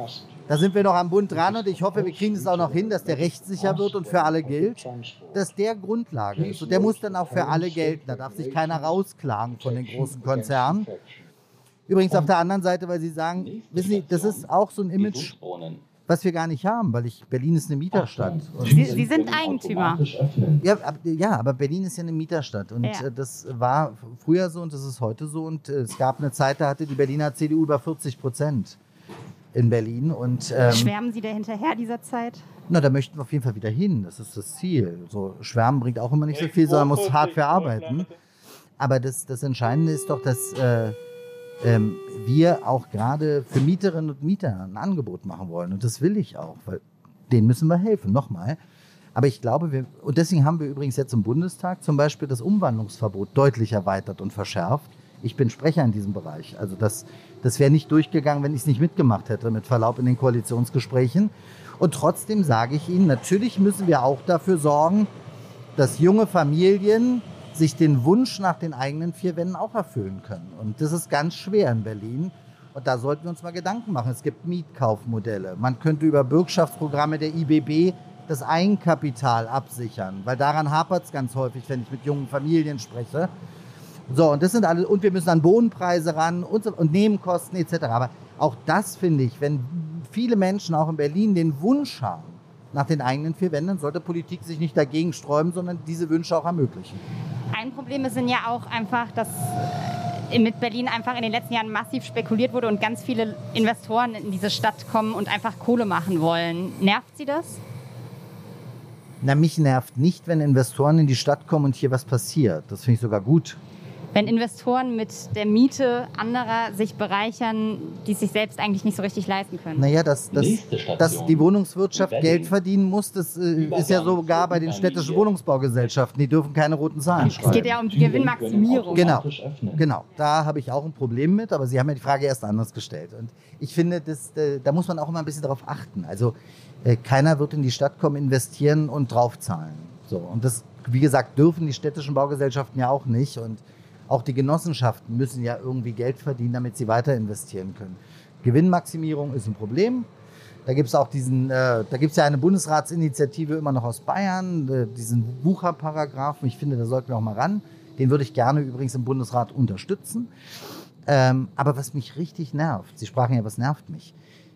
da sind wir noch am Bund dran und ich hoffe, wir kriegen es auch noch hin, dass der rechtssicher wird und für alle gilt, dass der Grundlage ist. Und der muss dann auch für alle gelten, da darf sich keiner rausklagen von den großen Konzernen. Übrigens auf der anderen Seite, weil Sie sagen, wissen Sie, das ist auch so ein Image, was wir gar nicht haben, weil ich, Berlin ist eine Mieterstadt. Sie, Sie sind Eigentümer. Ja, ab, ja, aber Berlin ist ja eine Mieterstadt und Ja. äh, das war früher so und das ist heute so und äh, es gab eine Zeit, da hatte die Berliner C D U über vierzig Prozent in Berlin und ähm, Schwärmen Sie da hinterher dieser Zeit? na, da möchten wir auf jeden Fall wieder hin, das ist das Ziel. So, Schwärmen bringt auch immer nicht so viel, sondern man muss hart für arbeiten. Aber das, das Entscheidende ist doch, dass äh, ähm, wir auch gerade für Mieterinnen und Mieter ein Angebot machen wollen. Und das will ich auch, weil denen müssen wir helfen, nochmal. Aber ich glaube, wir, und deswegen haben wir übrigens jetzt im Bundestag zum Beispiel das Umwandlungsverbot deutlich erweitert und verschärft. Ich bin Sprecher in diesem Bereich. Also das, das wäre nicht durchgegangen, wenn ich es nicht mitgemacht hätte, mit Verlaub in den Koalitionsgesprächen. Und trotzdem sage ich Ihnen, natürlich müssen wir auch dafür sorgen, dass junge Familien sich den Wunsch nach den eigenen vier Wänden auch erfüllen können. Und das ist ganz schwer in Berlin. Und da sollten wir uns mal Gedanken machen. Es gibt Mietkaufmodelle. Man könnte über Bürgschaftsprogramme der I B B das Eigenkapital absichern, weil daran hapert es ganz häufig, wenn ich mit jungen Familien spreche. So, und das sind alle, und wir müssen an Bodenpreise ran und, so, und Nebenkosten et cetera. Aber auch das finde ich, wenn viele Menschen auch in Berlin den Wunsch haben nach den eigenen vier Wänden, sollte Politik sich nicht dagegen sträuben, sondern diese Wünsche auch ermöglichen. Ein Problem ist ja auch einfach, dass mit Berlin einfach in den letzten Jahren massiv spekuliert wurde und ganz viele Investoren in diese Stadt kommen und einfach Kohle machen wollen. Nervt Sie das? Na, mich nervt nicht, wenn Investoren in die Stadt kommen und hier was passiert. Das finde ich sogar gut. Wenn Investoren mit der Miete anderer sich bereichern, die sich selbst eigentlich nicht so richtig leisten können. Naja, dass, dass, dass die Wohnungswirtschaft Geld verdienen muss, das äh, ist ja sogar bei den städtischen Wohnungsbaugesellschaften. Die dürfen keine roten Zahlen schreiben. Es geht ja um die Gewinnmaximierung. Genau, genau. Da habe ich auch ein Problem mit, aber Sie haben ja die Frage erst anders gestellt. Und ich finde, das, äh, da muss man auch immer ein bisschen darauf achten. Also äh, keiner wird in die Stadt kommen, investieren und draufzahlen. So, und das, wie gesagt, dürfen die städtischen Baugesellschaften ja auch nicht. Und auch die Genossenschaften müssen ja irgendwie Geld verdienen, damit sie weiter investieren können. Gewinnmaximierung ist ein Problem. Da gibt es auch diesen, äh, da gibt es ja eine Bundesratsinitiative immer noch aus Bayern, äh, diesen Wucherparagraphen. Ich finde, da sollten wir auch mal ran. Den würde ich gerne übrigens im Bundesrat unterstützen. Ähm, aber was mich richtig nervt, Sie sprachen ja, was nervt mich?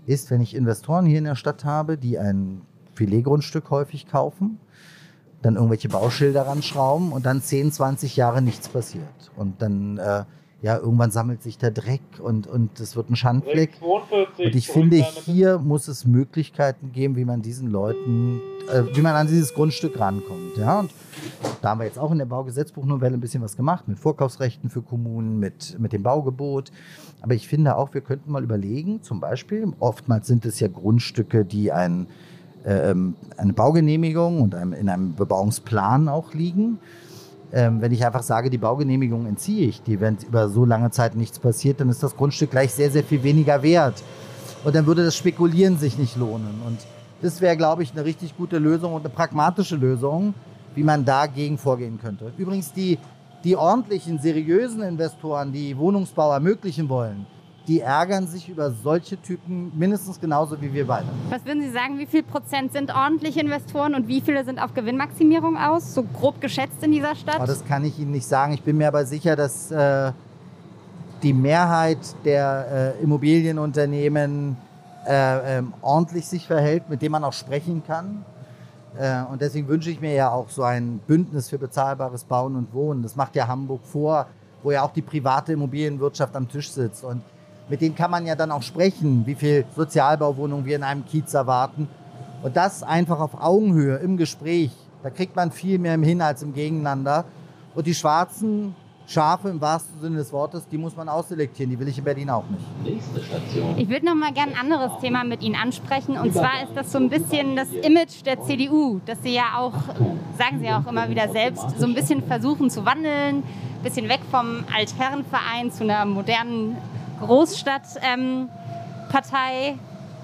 ist, wenn ich Investoren hier in der Stadt habe, die ein Filetgrundstück häufig kaufen, dann irgendwelche Bauschilder ranschrauben und dann zehn, zwanzig Jahre nichts passiert. Und dann, äh, ja, irgendwann sammelt sich der Dreck und, und es wird ein Schandfleck. Und ich finde, hier muss es Möglichkeiten geben, wie man diesen Leuten, äh, wie man an dieses Grundstück rankommt. Ja? Und da haben wir jetzt auch in der Baugesetzbuchnovelle ein bisschen was gemacht, mit Vorkaufsrechten für Kommunen, mit, mit dem Baugebot. Aber ich finde auch, wir könnten mal überlegen, zum Beispiel, oftmals sind es ja Grundstücke, die ein Ähm, eine Baugenehmigung und einem, in einem Bebauungsplan auch liegen. Ähm, wenn ich einfach sage, die Baugenehmigung entziehe ich die, wenn über so lange Zeit nichts passiert, dann ist das Grundstück gleich sehr, sehr viel weniger wert. Und dann würde das Spekulieren sich nicht lohnen. Und das wäre, glaube ich, eine richtig gute Lösung und eine pragmatische Lösung, wie man dagegen vorgehen könnte. Übrigens, die, die ordentlichen, seriösen Investoren, die Wohnungsbau ermöglichen wollen, die ärgern sich über solche Typen mindestens genauso wie wir beide. Was würden Sie sagen, wie viel Prozent sind ordentliche Investoren und wie viele sind auf Gewinnmaximierung aus? So grob geschätzt in dieser Stadt? Aber das kann ich Ihnen nicht sagen. Ich bin mir aber sicher, dass äh, die Mehrheit der äh, Immobilienunternehmen äh, äh, ordentlich sich verhält, mit dem man auch sprechen kann. Äh, und deswegen wünsche ich mir ja auch so ein Bündnis für bezahlbares Bauen und Wohnen. Das macht ja Hamburg vor, wo ja auch die private Immobilienwirtschaft am Tisch sitzt. Und mit denen kann man ja dann auch sprechen, wie viel Sozialbauwohnungen wir in einem Kiez erwarten. Und das einfach auf Augenhöhe im Gespräch. Da kriegt man viel mehr im Hin als im Gegeneinander. Und die schwarzen Schafe im wahrsten Sinne des Wortes, die muss man ausselektieren. Die will ich in Berlin auch nicht. Nächste Station. Ich würde noch mal gerne ein anderes Thema mit Ihnen ansprechen. Und zwar ist das so ein bisschen das Image der C D U, das Sie ja auch, sagen Sie ja auch immer wieder selbst, so ein bisschen versuchen zu wandeln. Ein bisschen weg vom Altherrenverein zu einer modernen Großstadtpartei. Ähm,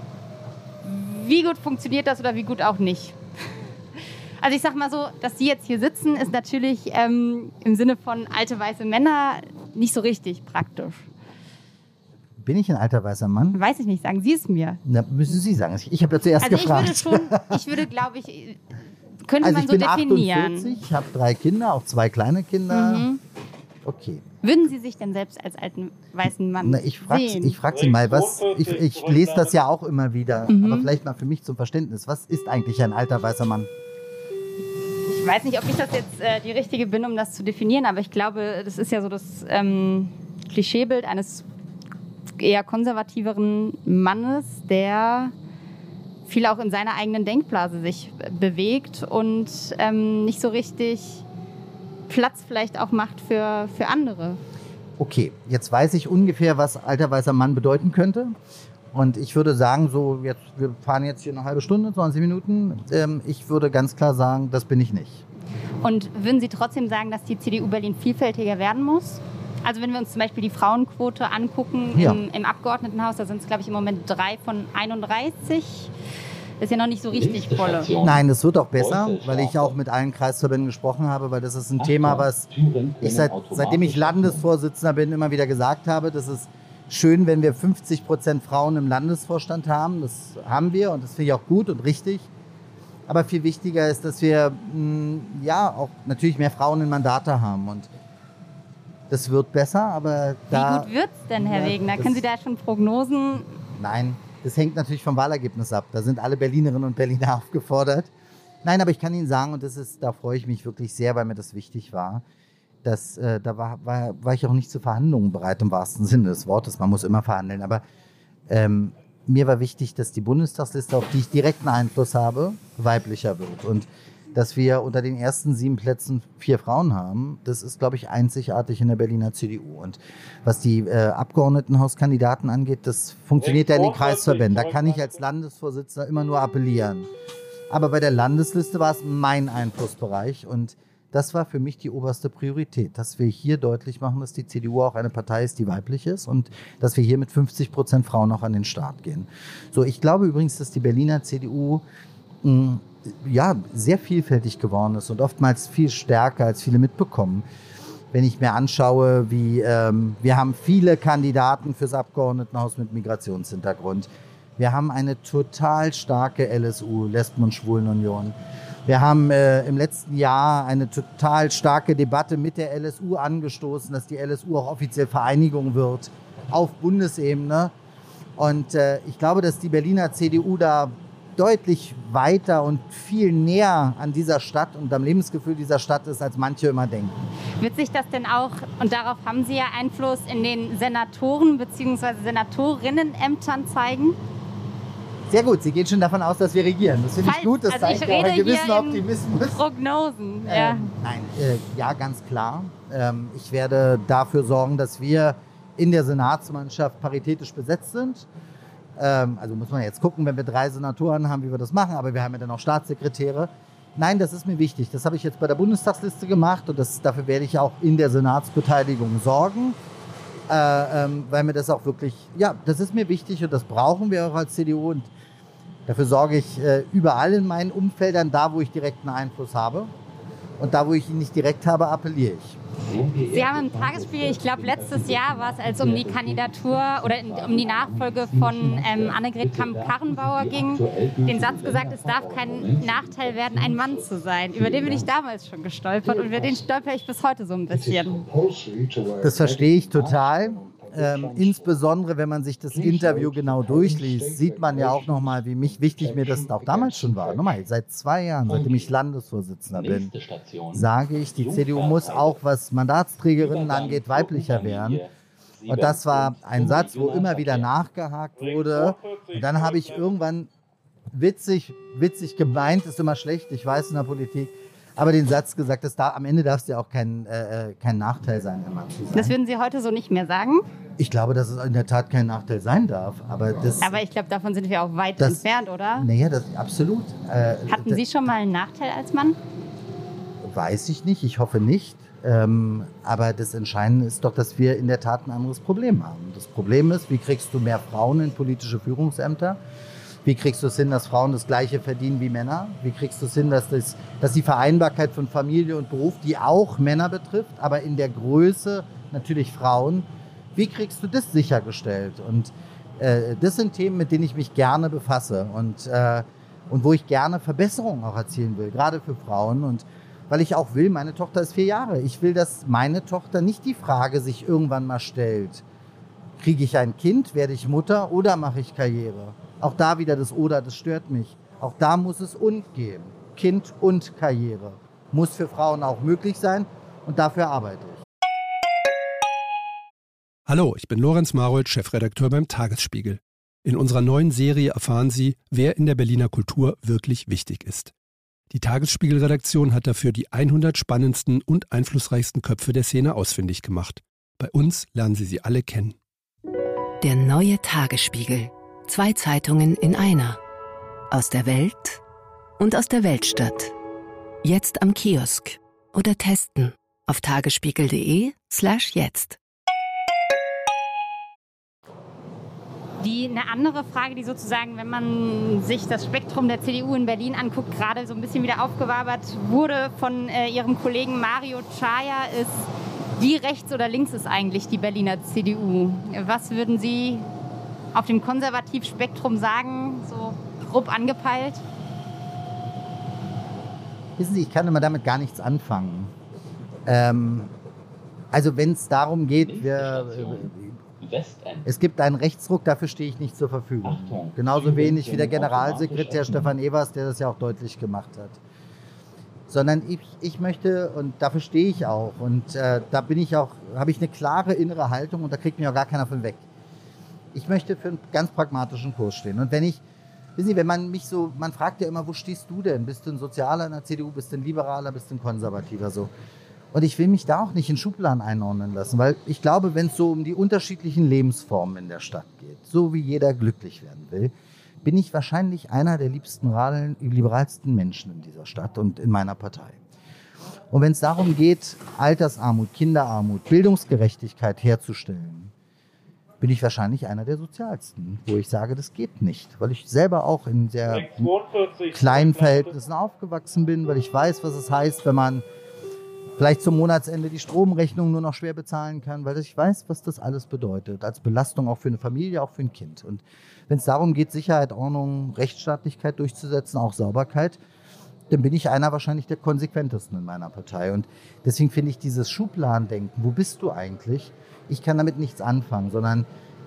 wie gut funktioniert das oder wie gut auch nicht? Also ich sag mal so, dass Sie jetzt hier sitzen, ist natürlich ähm, im Sinne von alte weiße Männer nicht so richtig praktisch. Bin ich ein alter weißer Mann? Weiß ich nicht, sagen Sie es mir. Na, müssen Sie sagen. Ich habe ja zuerst also gefragt. Ich würde schon, ich würde glaube ich, könnte also man ich so bin definieren. achtundvierzig, ich habe drei Kinder, auch zwei kleine Kinder. Mhm. Okay. Würden Sie sich denn selbst als alten weißen Mann Na, ich frage sehen? ich frag Sie mal, was, ich, ich lese das ja auch immer wieder, Mhm. aber vielleicht mal für mich zum Verständnis. Was ist eigentlich ein alter weißer Mann? Ich weiß nicht, ob ich das jetzt äh, die Richtige bin, um das zu definieren, aber ich glaube, das ist ja so das ähm, Klischeebild eines eher konservativeren Mannes, der viel auch in seiner eigenen Denkblase sich bewegt und ähm, nicht so richtig Platz vielleicht auch macht für, für andere. Okay, jetzt weiß ich ungefähr, was alter weißer Mann bedeuten könnte. Und ich würde sagen, so jetzt, wir fahren jetzt hier eine halbe Stunde, zwanzig Minuten. Ähm, ich würde ganz klar sagen, das bin ich nicht. Und würden Sie trotzdem sagen, dass die C D U Berlin vielfältiger werden muss? Also wenn wir uns zum Beispiel die Frauenquote angucken Ja. im, im Abgeordnetenhaus, da sind es glaube ich im Moment drei von einunddreißig. Das ist ja noch nicht so richtig volle. Nein, das wird auch besser, weil ich auch mit allen Kreisverbänden gesprochen habe, weil das ist ein Thema, was ich seit, seitdem ich Landesvorsitzender bin, immer wieder gesagt habe. Das ist schön, wenn wir fünfzig Prozent Frauen im Landesvorstand haben. Das haben wir und das finde ich auch gut und richtig. Aber viel wichtiger ist, dass wir mh, ja auch natürlich mehr Frauen in Mandate haben. Und das wird besser, aber da... Wie gut wird es denn, Herr Ja, Wegener? das- Können Sie da schon Prognosen? Nein, das hängt natürlich vom Wahlergebnis ab. Da sind alle Berlinerinnen und Berliner aufgefordert. Nein, aber ich kann Ihnen sagen, und das ist, da freue ich mich wirklich sehr, weil mir das wichtig war, dass äh, da war, war, war ich auch nicht zu Verhandlungen bereit, im wahrsten Sinne des Wortes. Man muss immer verhandeln. Aber ähm, mir war wichtig, dass die Bundestagsliste, auf die ich direkten Einfluss habe, weiblicher wird. Und dass wir unter den ersten sieben Plätzen vier Frauen haben, das ist, glaube ich, einzigartig in der Berliner C D U. Und was die äh, Abgeordnetenhauskandidaten angeht, das funktioniert ja in den Kreisverbänden. Da kann ich als Landesvorsitzender immer nur appellieren. Aber bei der Landesliste war es mein Einflussbereich und das war für mich die oberste Priorität, dass wir hier deutlich machen, dass die C D U auch eine Partei ist, die weiblich ist und dass wir hier mit fünfzig Prozent Frauen auch an den Start gehen. So, ich glaube übrigens, dass die Berliner C D U mh, ja, sehr vielfältig geworden ist und oftmals viel stärker, als viele mitbekommen. Wenn ich mir anschaue, wie ähm, wir haben viele Kandidaten fürs Abgeordnetenhaus mit Migrationshintergrund. Wir haben eine total starke L S U, Lesben- und Schwulenunion. Wir haben äh, im letzten Jahr eine total starke Debatte mit der L S U angestoßen, dass die L S U auch offiziell Vereinigung wird auf Bundesebene. Und äh, ich glaube, dass die Berliner C D U da deutlich weiter und viel näher an dieser Stadt und am Lebensgefühl dieser Stadt ist, als manche immer denken. Wird sich das denn auch, und darauf haben Sie ja Einfluss, in den Senatoren- bzw. Senatorinnenämtern zeigen? Sehr gut, Sie gehen schon davon aus, dass wir regieren. Das finde ich Falls, gut, das also zeigt ich ja auch rede einen gewissen hier in Optimismus. Prognosen, ja. Ähm, nein, äh, ja, ganz klar. Ähm, ich werde dafür sorgen, dass wir in der Senatsmannschaft paritätisch besetzt sind. Ähm, also muss man jetzt gucken, wenn wir drei Senatoren haben, wie wir das machen, aber wir haben ja dann auch Staatssekretäre. Nein, das ist mir wichtig. Das habe ich jetzt bei der Bundestagsliste gemacht und das, dafür werde ich auch in der Senatsbeteiligung sorgen, äh, ähm, weil mir das auch wirklich, ja, das ist mir wichtig und das brauchen wir auch als C D U und dafür sorge ich äh, überall in meinen Umfeldern, da wo ich direkten Einfluss habe und da wo ich ihn nicht direkt habe, appelliere ich. Sie haben im Tagesspiegel, ich glaube letztes Jahr war es, als um die Kandidatur oder um die Nachfolge von ähm, Annegret Kramp-Karrenbauer ging, den Satz gesagt, es darf kein Nachteil werden, ein Mann zu sein. Über den bin ich damals schon gestolpert und über den stolper ich bis heute so ein bisschen. Das verstehe ich total. Ähm, insbesondere, wenn man sich das Interview genau durchliest, sieht man ja auch nochmal, wie mich, wichtig mir das auch damals schon war. Nochmal, seit zwei Jahren, seitdem ich Landesvorsitzender bin, sage ich, die C D U muss auch, was Mandatsträgerinnen angeht, weiblicher werden. Und das war ein Satz, wo immer wieder nachgehakt wurde. Und dann habe ich irgendwann witzig, witzig gemeint, ist immer schlecht, ich weiß in der Politik, aber den Satz gesagt, dass da, am Ende darf es ja auch kein, äh, kein Nachteil sein, ein Mann zu sein. Das würden Sie heute so nicht mehr sagen? Ich glaube, dass es in der Tat kein Nachteil sein darf. Aber, das, aber ich glaube, davon sind wir auch weit das, entfernt, oder? Naja, das absolut. Äh, Hatten Sie schon mal einen Nachteil als Mann? Weiß ich nicht, ich hoffe nicht. Ähm, aber das Entscheidende ist doch, dass wir in der Tat ein anderes Problem haben. Das Problem ist, wie kriegst du mehr Frauen in politische Führungsämter? Wie kriegst du es hin, dass Frauen das Gleiche verdienen wie Männer? Wie kriegst du es hin, dass, das, dass die Vereinbarkeit von Familie und Beruf, die auch Männer betrifft, aber in der Größe natürlich Frauen, wie kriegst du das sichergestellt? Und äh, das sind Themen, mit denen ich mich gerne befasse und, äh, und wo ich gerne Verbesserungen auch erzielen will, gerade für Frauen. Und weil ich auch will, meine Tochter ist vier Jahre, ich will, dass meine Tochter nicht die Frage sich irgendwann mal stellt, kriege ich ein Kind, werde ich Mutter oder mache ich Karriere? Auch da wieder das Oder, das stört mich. Auch da muss es und geben. Kind und Karriere muss für Frauen auch möglich sein und dafür arbeite ich. Hallo, ich bin Lorenz Marold, Chefredakteur beim Tagesspiegel. In unserer neuen Serie erfahren Sie, wer in der Berliner Kultur wirklich wichtig ist. Die Tagesspiegel-Redaktion hat dafür die hundert spannendsten und einflussreichsten Köpfe der Szene ausfindig gemacht. Bei uns lernen Sie sie alle kennen. Der neue Tagesspiegel. Zwei Zeitungen in einer. Aus der Welt und aus der Weltstadt. Jetzt am Kiosk oder testen auf tagesspiegel.de slash jetzt. Die, eine andere Frage, die sozusagen, wenn man sich das Spektrum der C D U in Berlin anguckt, gerade so ein bisschen wieder aufgewabert wurde von äh, Ihrem Kollegen Mario Chaya, ist, wie rechts oder links ist eigentlich die Berliner C D U? Was würden Sie auf dem Konservativspektrum sagen, so grob angepeilt? Wissen Sie, ich kann immer damit gar nichts anfangen. Ähm, also wenn es darum geht, wir, äh, es gibt einen Rechtsruck, dafür stehe ich nicht zur Verfügung. Genauso wenig wie der Generalsekretär Stefan Evers, der das ja auch deutlich gemacht hat. Sondern ich, ich möchte, und dafür stehe ich auch, und äh, da bin ich auch, habe ich eine klare innere Haltung und da kriegt mich auch gar keiner von weg. Ich möchte für einen ganz pragmatischen Kurs stehen. Und wenn ich, wissen Sie, wenn man mich so, man fragt ja immer, wo stehst du denn? Bist du ein Sozialer in der C D U? Bist du ein Liberaler? Bist du ein Konservativer? So. Und ich will mich da auch nicht in Schubladen einordnen lassen, weil ich glaube, wenn es so um die unterschiedlichen Lebensformen in der Stadt geht, so wie jeder glücklich werden will, bin ich wahrscheinlich einer der liebsten, liberalsten Menschen in dieser Stadt und in meiner Partei. Und wenn es darum geht, Altersarmut, Kinderarmut, Bildungsgerechtigkeit herzustellen, bin ich wahrscheinlich einer der sozialsten, wo ich sage, das geht nicht, weil ich selber auch in sehr kleinen Verhältnissen aufgewachsen bin, weil ich weiß, was es heißt, wenn man vielleicht zum Monatsende die Stromrechnung nur noch schwer bezahlen kann, weil ich weiß, was das alles bedeutet, als Belastung auch für eine Familie, auch für ein Kind. Und wenn es darum geht, Sicherheit, Ordnung, Rechtsstaatlichkeit durchzusetzen, auch Sauberkeit, dann bin ich einer wahrscheinlich der konsequentesten in meiner Partei. Und deswegen finde ich dieses Schubladendenken, wo bist du eigentlich? Ich kann damit nichts anfangen, sondern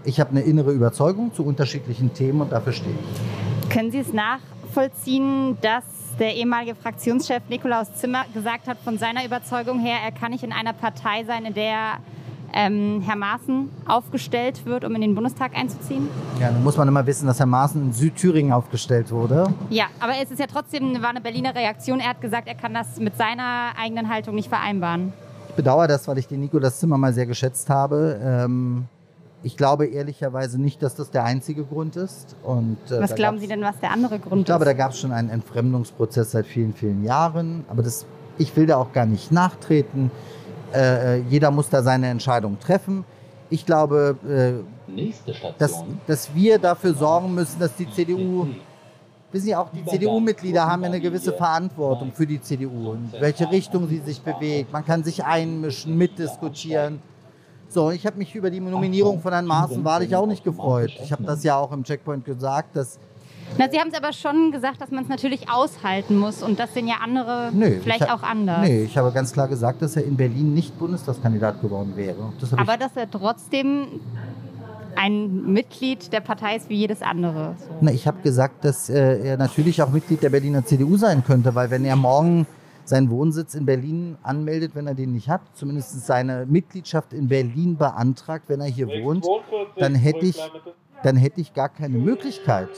Ich habe eine innere Überzeugung zu unterschiedlichen Themen und dafür stehe ich. Können Sie es nachvollziehen, dass der ehemalige Fraktionschef Nikolaus Zimmer gesagt hat, von seiner Überzeugung her, er kann nicht in einer Partei sein, in der ähm, Herr Maaßen aufgestellt wird, um in den Bundestag einzuziehen? Ja, dann muss man immer wissen, dass Herr Maaßen in Südthüringen aufgestellt wurde. Ja, aber es ist ja trotzdem, war eine Berliner Reaktion. Er hat gesagt, er kann das mit seiner eigenen Haltung nicht vereinbaren. Ich bedauere das, weil ich den Nikolaus Zimmer mal sehr geschätzt habe. Ähm, ich glaube ehrlicherweise nicht, dass das der einzige Grund ist. Und, äh, was glauben Sie denn, was der andere Grund ist? Ich glaube, da gab es schon einen Entfremdungsprozess seit vielen, vielen Jahren. Aber das, ich will da auch gar nicht nachtreten. Äh, jeder muss da seine Entscheidung treffen. Ich glaube, äh, dass, dass wir dafür sorgen müssen, dass die C D U, wissen Sie auch, die C D U-Mitglieder haben ja eine gewisse Verantwortung für die C D U, in welche Richtung sie sich bewegt. Man kann sich einmischen, mitdiskutieren. So, ich habe mich über die Nominierung von Herrn Maaßen wahrlich auch nicht gefreut. Ich habe das ja auch im Checkpoint gesagt, dass... Na, Sie haben es aber schon gesagt, dass man es natürlich aushalten muss und das sehen ja andere Nö, vielleicht hab, auch anders. Nee, ich habe ganz klar gesagt, dass er in Berlin nicht Bundestagskandidat geworden wäre. Das aber ich, dass er trotzdem ein Mitglied der Partei ist wie jedes andere. So. Na, ich habe gesagt, dass äh, er natürlich auch Mitglied der Berliner C D U sein könnte, weil wenn er morgen seinen Wohnsitz in Berlin anmeldet, wenn er den nicht hat, zumindest seine Mitgliedschaft in Berlin beantragt, wenn er hier wohnt, dann hätte ich, dann hätte ich gar keine Möglichkeit,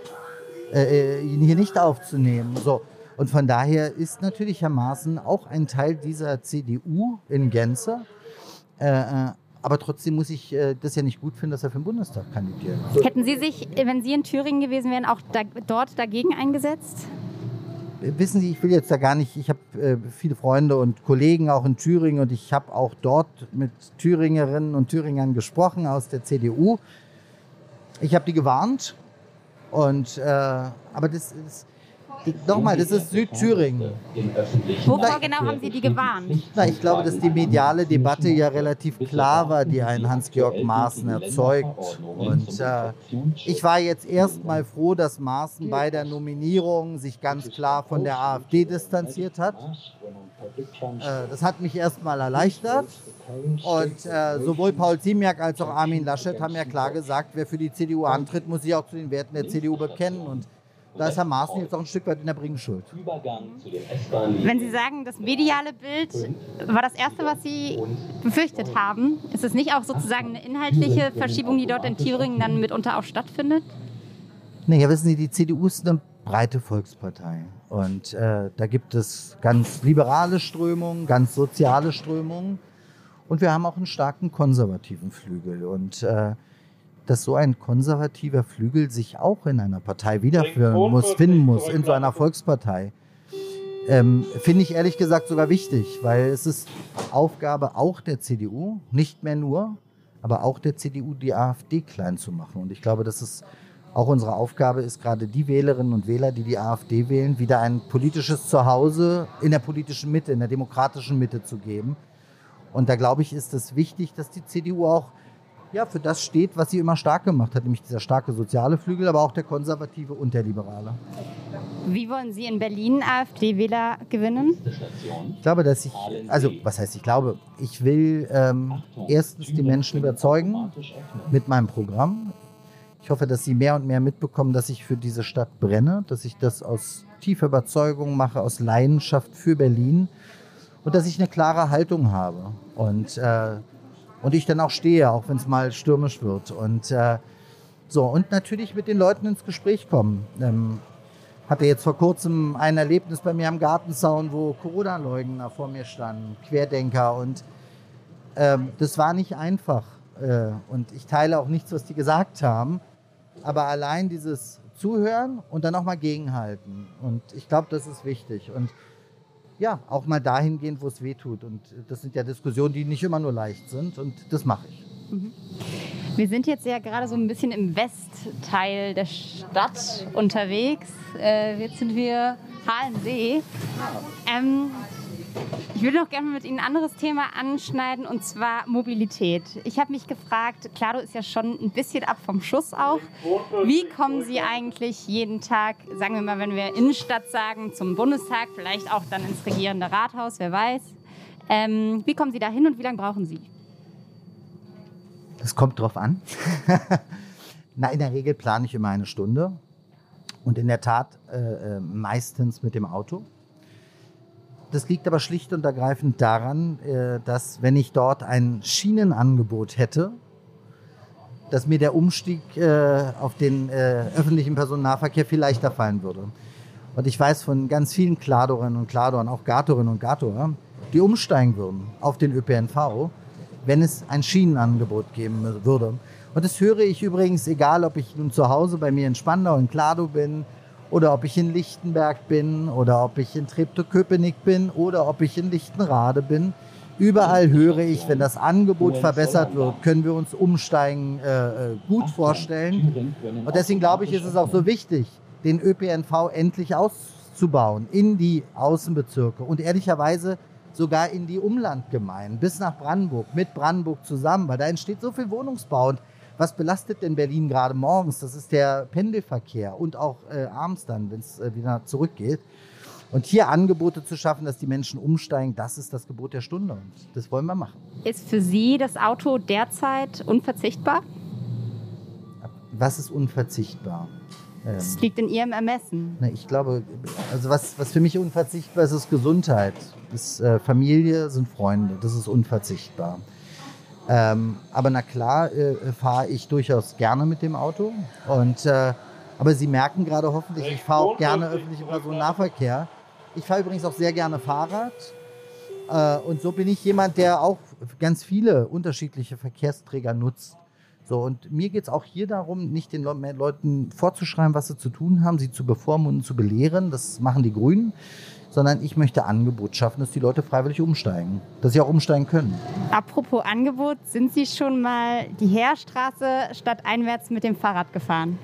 äh, ihn hier nicht aufzunehmen. So. Und von daher ist natürlich Herr Maaßen auch ein Teil dieser C D U in Gänze. Äh, aber trotzdem muss ich äh, das ja nicht gut finden, dass er für den Bundestag kandidiert. So. Hätten Sie sich, wenn Sie in Thüringen gewesen wären, auch da, dort dagegen eingesetzt? Wissen Sie, ich will jetzt da gar nicht, ich habe äh, viele Freunde und Kollegen auch in Thüringen und ich habe auch dort mit Thüringerinnen und Thüringern gesprochen aus der C D U. Ich habe die gewarnt und, äh, aber das ist, nochmal, das ist Südthüringen. Wovor genau haben Sie die gewarnt? Na, ich glaube, dass die mediale Debatte ja relativ klar war, die ein Hans-Georg Maaßen erzeugt. Und äh, ich war jetzt erstmal froh, dass Maaßen bei der Nominierung sich ganz klar von der AfD distanziert hat. Äh, das hat mich erstmal erleichtert. Und äh, sowohl Paul Ziemiak als auch Armin Laschet haben ja klar gesagt, wer für die C D U antritt, muss sich auch zu den Werten der C D U bekennen. Und da ist Herr Maaßen jetzt auch ein Stück weit in der Bringschuld. Wenn Sie sagen, das mediale Bild war das Erste, was Sie befürchtet haben, ist es nicht auch sozusagen eine inhaltliche Verschiebung, die dort in Thüringen dann mitunter auch stattfindet? Nee, ja, wissen Sie, die C D U ist eine breite Volkspartei. Und äh, da gibt es ganz liberale Strömungen, ganz soziale Strömungen. Und wir haben auch einen starken konservativen Flügel. Und äh, dass so ein konservativer Flügel sich auch in einer Partei wiederfinden muss, finden muss, in so einer Volkspartei, ähm, finde ich ehrlich gesagt sogar wichtig, weil es ist Aufgabe auch der C D U, nicht mehr nur, aber auch der C D U, die AfD klein zu machen. Und ich glaube, dass es auch unsere Aufgabe ist, gerade die Wählerinnen und Wähler, die die AfD wählen, wieder ein politisches Zuhause in der politischen Mitte, in der demokratischen Mitte zu geben. Und da glaube ich, ist es wichtig, dass die C D U auch ja, für das steht, was sie immer stark gemacht hat, nämlich dieser starke soziale Flügel, aber auch der konservative und der liberale. Wie wollen Sie in Berlin AfD-Wähler gewinnen? Ich glaube, dass ich, also was heißt ich glaube, ich will ähm, erstens die Menschen überzeugen mit meinem Programm. Ich hoffe, dass sie mehr und mehr mitbekommen, dass ich für diese Stadt brenne, dass ich das aus tiefer Überzeugung mache, aus Leidenschaft für Berlin und dass ich eine klare Haltung habe. Und äh, Und ich dann auch stehe, auch wenn es mal stürmisch wird. Und, äh, so, und natürlich mit den Leuten ins Gespräch kommen. Ähm, hatte jetzt vor kurzem ein Erlebnis bei mir am Gartenzaun, wo Corona-Leugner vor mir standen, Querdenker. Und ähm, das war nicht einfach. Äh, und ich teile auch nichts, was die gesagt haben. Aber allein dieses Zuhören und dann auch mal gegenhalten. Und ich glaube, das ist wichtig. Und ja, auch mal dahin gehen, wo es weh tut. Und das sind ja Diskussionen, die nicht immer nur leicht sind. Und das mache ich. Wir sind jetzt ja gerade so ein bisschen im Westteil der Stadt unterwegs. Äh, jetzt sind wir Halensee. Ähm, ich würde noch gerne mit Ihnen ein anderes Thema anschneiden, und zwar Mobilität. Ich habe mich gefragt, Klado ist ja schon ein bisschen ab vom Schuss auch. Wie kommen Sie eigentlich jeden Tag, sagen wir mal, wenn wir Innenstadt sagen, zum Bundestag, vielleicht auch dann ins regierende Rathaus, wer weiß. Ähm, wie kommen Sie da hin und wie lange brauchen Sie? Das kommt drauf an. Na, in der Regel plane ich immer eine Stunde und in der Tat äh, meistens mit dem Auto. Das liegt aber schlicht und ergreifend daran, äh, dass wenn ich dort ein Schienenangebot hätte, dass mir der Umstieg äh, auf den äh, öffentlichen Personennahverkehr viel leichter fallen würde. Und ich weiß von ganz vielen Kladorinnen und Kladoren, auch Gatorinnen und Gatorer, die umsteigen würden auf den Ö P N V, wenn es ein Schienenangebot geben würde. Und das höre ich übrigens, egal ob ich nun zu Hause bei mir in Spandau, in Kladow bin, oder ob ich in Lichtenberg bin, oder ob ich in Treptow-Köpenick bin, oder ob ich in Lichtenrade bin. Überall höre ich, wenn das Angebot verbessert wird, können wir uns Umsteigen äh, gut vorstellen. Und deswegen glaube ich, ist es auch so wichtig, den Ö P N V endlich auszubauen in die Außenbezirke und ehrlicherweise sogar in die Umlandgemeinden, bis nach Brandenburg, mit Brandenburg zusammen, weil da entsteht so viel Wohnungsbau. Und was belastet denn Berlin gerade morgens? Das ist der Pendelverkehr und auch äh, abends dann, wenn es äh, wieder zurückgeht. Und hier Angebote zu schaffen, dass die Menschen umsteigen, das ist das Gebot der Stunde. Und das wollen wir machen. Ist für Sie das Auto derzeit unverzichtbar? Was ist unverzichtbar? Das liegt in Ihrem Ermessen. Ich glaube, also was, was für mich unverzichtbar ist, ist Gesundheit. Ist, äh, Familie sind Freunde, das ist unverzichtbar. Ähm, aber na klar äh, fahre ich durchaus gerne mit dem Auto. Und, äh, aber Sie merken gerade hoffentlich, ich fahre auch gerne öffentlichen Personennahverkehr. Ich fahre übrigens auch sehr gerne Fahrrad. Äh, und so bin ich jemand, der auch ganz viele unterschiedliche Verkehrsträger nutzt. So, und mir geht es auch hier darum, nicht den Le- Leuten vorzuschreiben, was sie zu tun haben, sie zu bevormunden, zu belehren. Das machen die Grünen. Sondern ich möchte Angebot schaffen, dass die Leute freiwillig umsteigen. Dass sie auch umsteigen können. Apropos Angebot, sind Sie schon mal die Heerstraße stadteinwärts mit dem Fahrrad gefahren?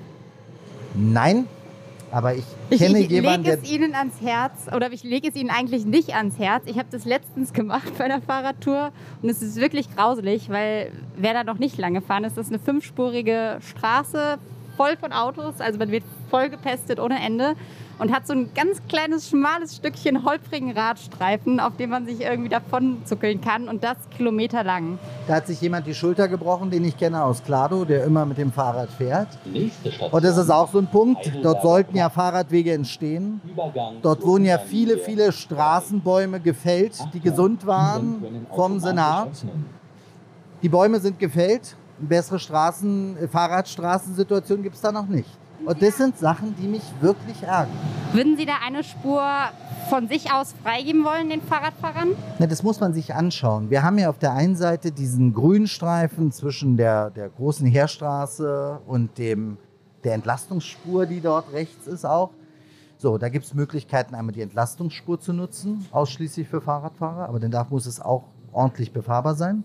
Nein, aber ich kenne ich, ich jemanden, der... Ich lege es Ihnen ans Herz, oder ich lege es Ihnen eigentlich nicht ans Herz. Ich habe das letztens gemacht bei einer Fahrradtour und es ist wirklich grauselig, weil wer da noch nicht lang gefahren ist, das ist eine fünfspurige Straße, voll von Autos, also man wird voll gepestet ohne Ende und hat so ein ganz kleines, schmales Stückchen holprigen Radstreifen, auf dem man sich irgendwie davon zuckeln kann und das kilometerlang. Da hat sich jemand die Schulter gebrochen, den ich kenne aus Kladow, der immer mit dem Fahrrad fährt. Und das ist auch so ein Punkt, dort sollten ja Fahrradwege entstehen. Dort wurden ja viele, viele Straßenbäume gefällt, die gesund waren vom Senat. Die Bäume sind gefällt, eine bessere Straßen, Fahrradstraßensituation gibt es da noch nicht. Und das sind Sachen, die mich wirklich ärgern. Würden Sie da eine Spur von sich aus freigeben wollen, den Fahrradfahrern? Na, das muss man sich anschauen. Wir haben ja auf der einen Seite diesen Grünstreifen zwischen der, der großen Heerstraße und dem, der Entlastungsspur, die dort rechts ist auch. So, da gibt es Möglichkeiten, einmal die Entlastungsspur zu nutzen, ausschließlich für Fahrradfahrer. Aber dann darf, muss es auch ordentlich befahrbar sein.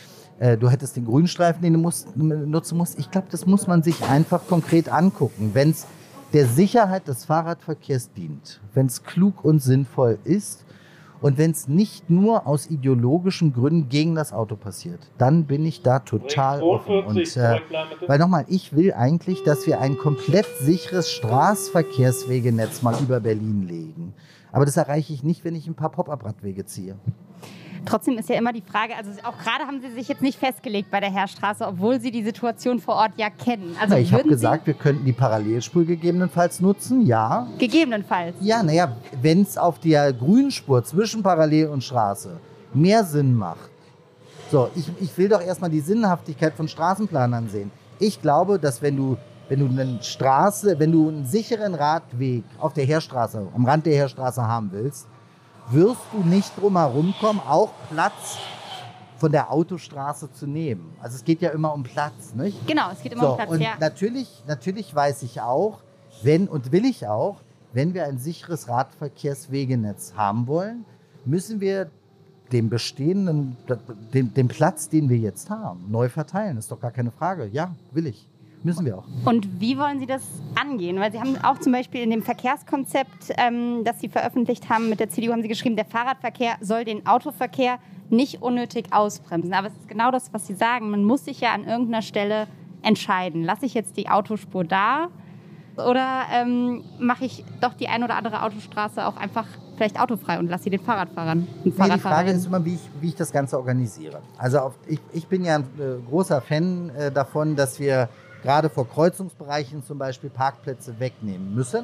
Du hättest den Grünstreifen, den du musst, nutzen musst. Ich glaube, das muss man sich einfach konkret angucken. Wenn es der Sicherheit des Fahrradverkehrs dient, wenn es klug und sinnvoll ist und wenn es nicht nur aus ideologischen Gründen gegen das Auto passiert, dann bin ich da total offen. Und, äh, weil nochmal, ich will eigentlich, dass wir ein komplett sicheres Straßenverkehrswegenetz mal über Berlin legen. Aber das erreiche ich nicht, wenn ich ein paar Pop-up-Radwege ziehe. Trotzdem ist ja immer die Frage, also auch gerade haben Sie sich jetzt nicht festgelegt bei der Heerstraße, obwohl Sie die Situation vor Ort ja kennen. Also Na, ich habe gesagt, Sie wir könnten die Parallelspur gegebenenfalls nutzen, ja. Gegebenenfalls? Ja, naja, wenn es auf der Grünspur zwischen Parallel und Straße mehr Sinn macht. So, ich, ich will doch erstmal die Sinnhaftigkeit von Straßenplanern sehen. Ich glaube, dass wenn du, wenn du eine Straße, wenn du einen sicheren Radweg auf der Heerstraße, am Rand der Heerstraße haben willst, wirst du nicht drum herum kommen, auch Platz von der Autostraße zu nehmen. Also es geht ja immer um Platz, nicht? Genau, es geht immer so, um Platz, und ja. Natürlich, natürlich weiß ich auch, wenn und will ich auch, wenn wir ein sicheres Radverkehrswegenetz haben wollen, müssen wir den bestehenden, den, den Platz, den wir jetzt haben, neu verteilen. Das ist doch gar keine Frage. Ja, will ich. Müssen wir auch. Und wie wollen Sie das angehen? Weil Sie haben auch zum Beispiel in dem Verkehrskonzept, ähm, das Sie veröffentlicht haben mit der C D U, haben Sie geschrieben, der Fahrradverkehr soll den Autoverkehr nicht unnötig ausbremsen. Aber es ist genau das, was Sie sagen. Man muss sich ja an irgendeiner Stelle entscheiden. Lasse ich jetzt die Autospur da Oder ähm, mache ich doch die ein oder andere Autostraße auch einfach vielleicht autofrei und lasse sie den Fahrradfahrern und nee, die Frage ist immer, wie ich, wie ich das Ganze organisiere. Also auf, ich, ich bin ja ein äh, großer Fan äh, davon, dass wir gerade vor Kreuzungsbereichen zum Beispiel Parkplätze wegnehmen müssen,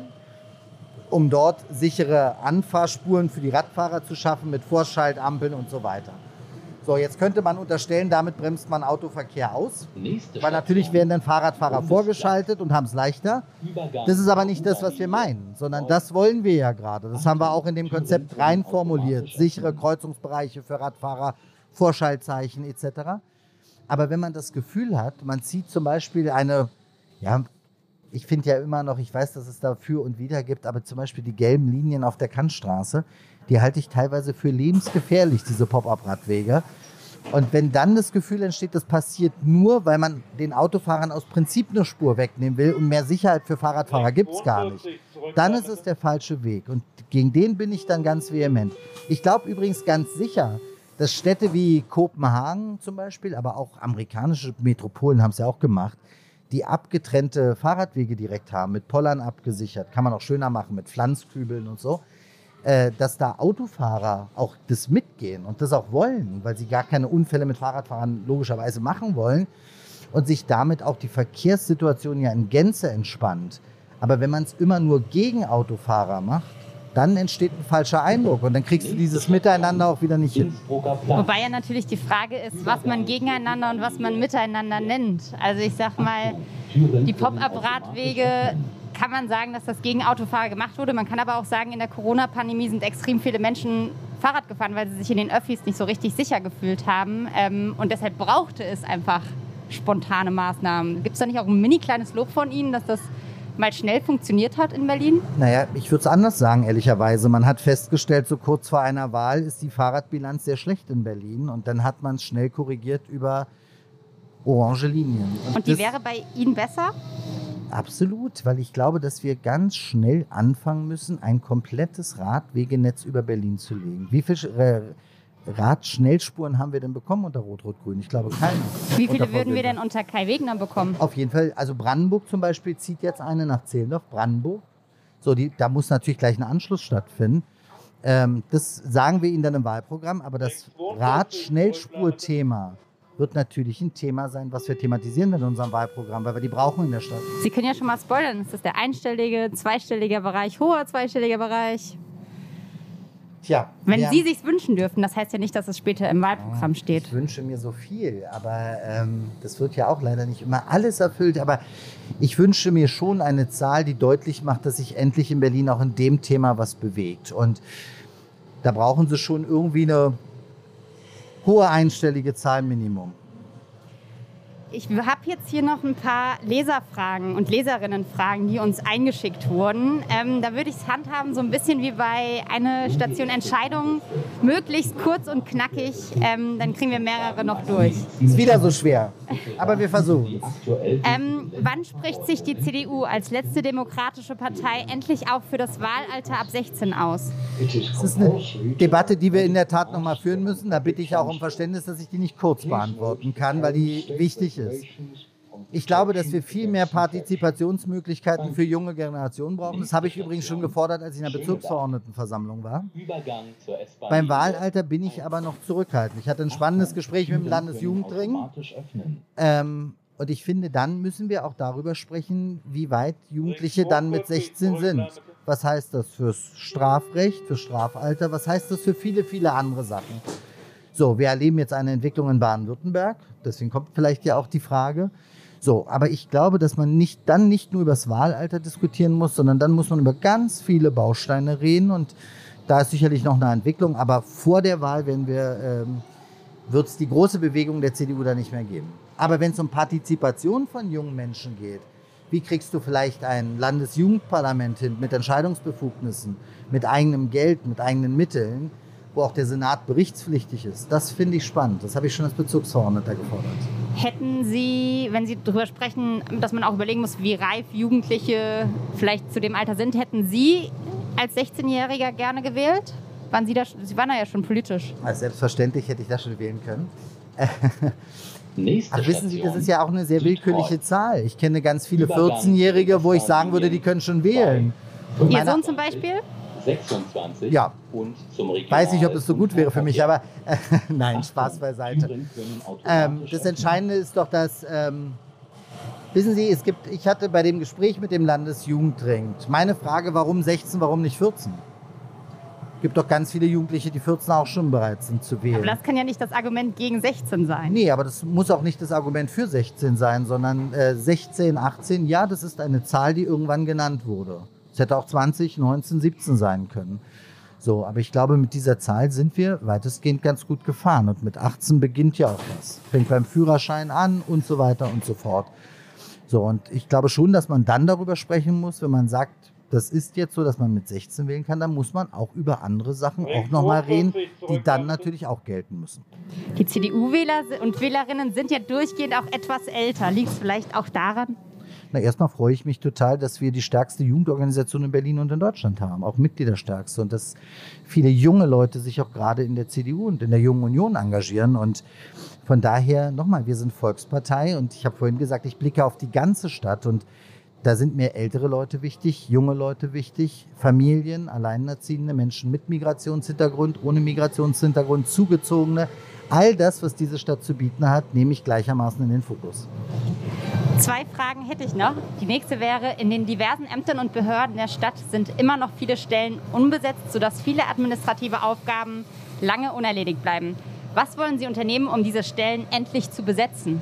um dort sichere Anfahrspuren für die Radfahrer zu schaffen mit Vorschaltampeln und so weiter. So, jetzt könnte man unterstellen, damit bremst man Autoverkehr aus, weil natürlich werden dann Fahrradfahrer vorgeschaltet und haben es leichter. Das ist aber nicht das, was wir meinen, sondern das wollen wir ja gerade. Das haben wir auch in dem Konzept rein formuliert. Sichere Kreuzungsbereiche für Radfahrer, Vorschaltzeichen et cetera. Aber wenn man das Gefühl hat, man zieht zum Beispiel eine, ja, ich finde ja immer noch, ich weiß, dass es da für und wider gibt, aber zum Beispiel die gelben Linien auf der Kantstraße, die halte ich teilweise für lebensgefährlich, diese Pop-up-Radwege. Und wenn dann das Gefühl entsteht, das passiert nur, weil man den Autofahrern aus Prinzip eine Spur wegnehmen will und mehr Sicherheit für Fahrradfahrer gibt es gar nicht, dann ist es der falsche Weg. Und gegen den bin ich dann ganz vehement. Ich glaube übrigens ganz sicher, dass Städte wie Kopenhagen zum Beispiel, aber auch amerikanische Metropolen haben es ja auch gemacht, die abgetrennte Fahrradwege direkt haben, mit Pollern abgesichert, kann man auch schöner machen, mit Pflanzkübeln und so, äh, dass da Autofahrer auch das mitgehen und das auch wollen, weil sie gar keine Unfälle mit Fahrradfahrern logischerweise machen wollen und sich damit auch die Verkehrssituation ja in Gänze entspannt. Aber wenn man es immer nur gegen Autofahrer macht, dann entsteht ein falscher Eindruck und dann kriegst du dieses Miteinander auch wieder nicht hin. Wobei ja natürlich die Frage ist, was man gegeneinander und was man miteinander nennt. Also ich sag mal, die Pop-up-Radwege, kann man sagen, dass das gegen Autofahrer gemacht wurde. Man kann aber auch sagen, in der Corona-Pandemie sind extrem viele Menschen Fahrrad gefahren, weil sie sich in den Öffis nicht so richtig sicher gefühlt haben. Und deshalb brauchte es einfach spontane Maßnahmen. Gibt es da nicht auch ein mini kleines Lob von Ihnen, dass das mal schnell funktioniert hat in Berlin? Naja, ich würde es anders sagen, ehrlicherweise. Man hat festgestellt, so kurz vor einer Wahl ist die Fahrradbilanz sehr schlecht in Berlin. Und dann hat man es schnell korrigiert über orange Linien. Und, Und die wäre bei Ihnen besser? Absolut, weil ich glaube, dass wir ganz schnell anfangen müssen, ein komplettes Radwegenetz über Berlin zu legen. Wie viele Radschnellspuren haben wir denn bekommen unter Rot-Rot-Grün? Ich glaube keine. Wie viele würden wir denn unter Kai Wegner bekommen? Auf jeden Fall, also Brandenburg zum Beispiel zieht jetzt eine nach Zehlendorf, Brandenburg. So, die, da muss natürlich gleich ein Anschluss stattfinden. Ähm, das sagen wir Ihnen dann im Wahlprogramm, aber das Radschnellspur-Thema wird natürlich ein Thema sein, was wir thematisieren in unserem Wahlprogramm, weil wir die brauchen in der Stadt. Sie können ja schon mal spoilern. Ist das der einstellige, zweistellige Bereich, hoher zweistelliger Bereich? Tja, Wenn ja, Sie sich's wünschen dürfen, das heißt ja nicht, dass es später im Wahlprogramm steht. Ich wünsche mir so viel, aber ähm, das wird ja auch leider nicht immer alles erfüllt. Aber ich wünsche mir schon eine Zahl, die deutlich macht, dass sich endlich in Berlin auch in dem Thema was bewegt. Und da brauchen Sie schon irgendwie eine hohe einstellige Zahl Minimum. Ich habe jetzt hier noch ein paar Leserfragen und Leserinnenfragen, die uns eingeschickt wurden. Ähm, da würde ich es handhaben, so ein bisschen wie bei einer Station Entscheidung, möglichst kurz und knackig. Ähm, dann kriegen wir mehrere noch durch. Ist wieder so schwer, aber wir versuchen es. Ähm, wann spricht sich die C D U als letzte demokratische Partei endlich auch für das Wahlalter ab sechzehn aus? Das ist eine Debatte, die wir in der Tat noch mal führen müssen. Da bitte ich auch um Verständnis, dass ich die nicht kurz beantworten kann, weil die wichtig ist. Ich glaube, dass wir viel mehr Partizipationsmöglichkeiten für junge Generationen brauchen. Das habe ich übrigens schon gefordert, als ich in der Bezirksverordnetenversammlung war. Beim Wahlalter bin ich aber noch zurückhaltend. Ich hatte ein spannendes Gespräch mit dem Landesjugendring. Ähm, und ich finde, dann müssen wir auch darüber sprechen, wie weit Jugendliche dann mit sechzehn sind. Was heißt das fürs Strafrecht, fürs Strafalter? Was heißt das für viele, viele andere Sachen? So, wir erleben jetzt eine Entwicklung in Baden-Württemberg. Deswegen kommt vielleicht ja auch die Frage. So, aber ich glaube, dass man nicht, dann nicht nur über das Wahlalter diskutieren muss, sondern dann muss man über ganz viele Bausteine reden. Und da ist sicherlich noch eine Entwicklung. Aber vor der Wahl werden wir, ähm, wird es die große Bewegung der C D U da nicht mehr geben. Aber wenn es um Partizipation von jungen Menschen geht, wie kriegst du vielleicht ein Landesjugendparlament hin mit Entscheidungsbefugnissen, mit eigenem Geld, mit eigenen Mitteln, wo auch der Senat berichtspflichtig ist. Das finde ich spannend. Das habe ich schon als Bezirksverordneter gefordert. Hätten Sie, wenn Sie darüber sprechen, dass man auch überlegen muss, wie reif Jugendliche vielleicht zu dem Alter sind, hätten Sie als sechzehnjähriger gerne gewählt? Waren Sie da, Sie waren da ja schon politisch. Also selbstverständlich hätte ich das schon wählen können. Nächste Ach, wissen Sie, das Station, ist ja auch eine sehr willkürliche Detroit. Zahl. Ich kenne ganz viele Übergang vierzehnjährige, wo ich sagen würde, die können schon wählen. Und Ihr meine- Sohn zum Beispiel? sechsundzwanzig Ja. und zum Regional- Weiß nicht, ob es so gut wäre für mich, und aber äh, nein, Spaß beiseite. Türen können automatisch Ähm, das öffnen. Entscheidende ist doch, dass, ähm, wissen Sie, es gibt, ich hatte bei dem Gespräch mit dem Landesjugendring meine Frage, warum sechzehn, warum nicht vierzehn? Es gibt doch ganz viele Jugendliche, die vierzehn auch schon bereit sind zu wählen. Aber das kann ja nicht das Argument gegen sechzehn sein. Nee, aber das muss auch nicht das Argument für sechzehn sein, sondern äh, sechzehn, achtzehn, ja, das ist eine Zahl, die irgendwann genannt wurde. Es hätte auch zwanzig, neunzehn, siebzehn sein können. So, aber ich glaube, mit dieser Zahl sind wir weitestgehend ganz gut gefahren. Und mit achtzehn beginnt ja auch was. Fängt beim Führerschein an und so weiter und so fort. So, und ich glaube schon, dass man dann darüber sprechen muss, wenn man sagt, das ist jetzt so, dass man mit sechzehn wählen kann, dann muss man auch über andere Sachen auch nochmal reden, die dann natürlich auch gelten müssen. Die C D U-Wähler und Wählerinnen sind ja durchgehend auch etwas älter. Liegt es vielleicht auch daran? Na, erstmal freue ich mich total, dass wir die stärkste Jugendorganisation in Berlin und in Deutschland haben, auch Mitgliederstärkste. Und dass viele junge Leute sich auch gerade in der C D U und in der Jungen Union engagieren. Und von daher, nochmal, wir sind Volkspartei und ich habe vorhin gesagt, ich blicke auf die ganze Stadt und da sind mir ältere Leute wichtig, junge Leute wichtig, Familien, alleinerziehende Menschen mit Migrationshintergrund, ohne Migrationshintergrund, Zugezogene. All das, was diese Stadt zu bieten hat, nehme ich gleichermaßen in den Fokus. Zwei Fragen hätte ich noch. Die nächste wäre, in den diversen Ämtern und Behörden der Stadt sind immer noch viele Stellen unbesetzt, sodass viele administrative Aufgaben lange unerledigt bleiben. Was wollen Sie unternehmen, um diese Stellen endlich zu besetzen?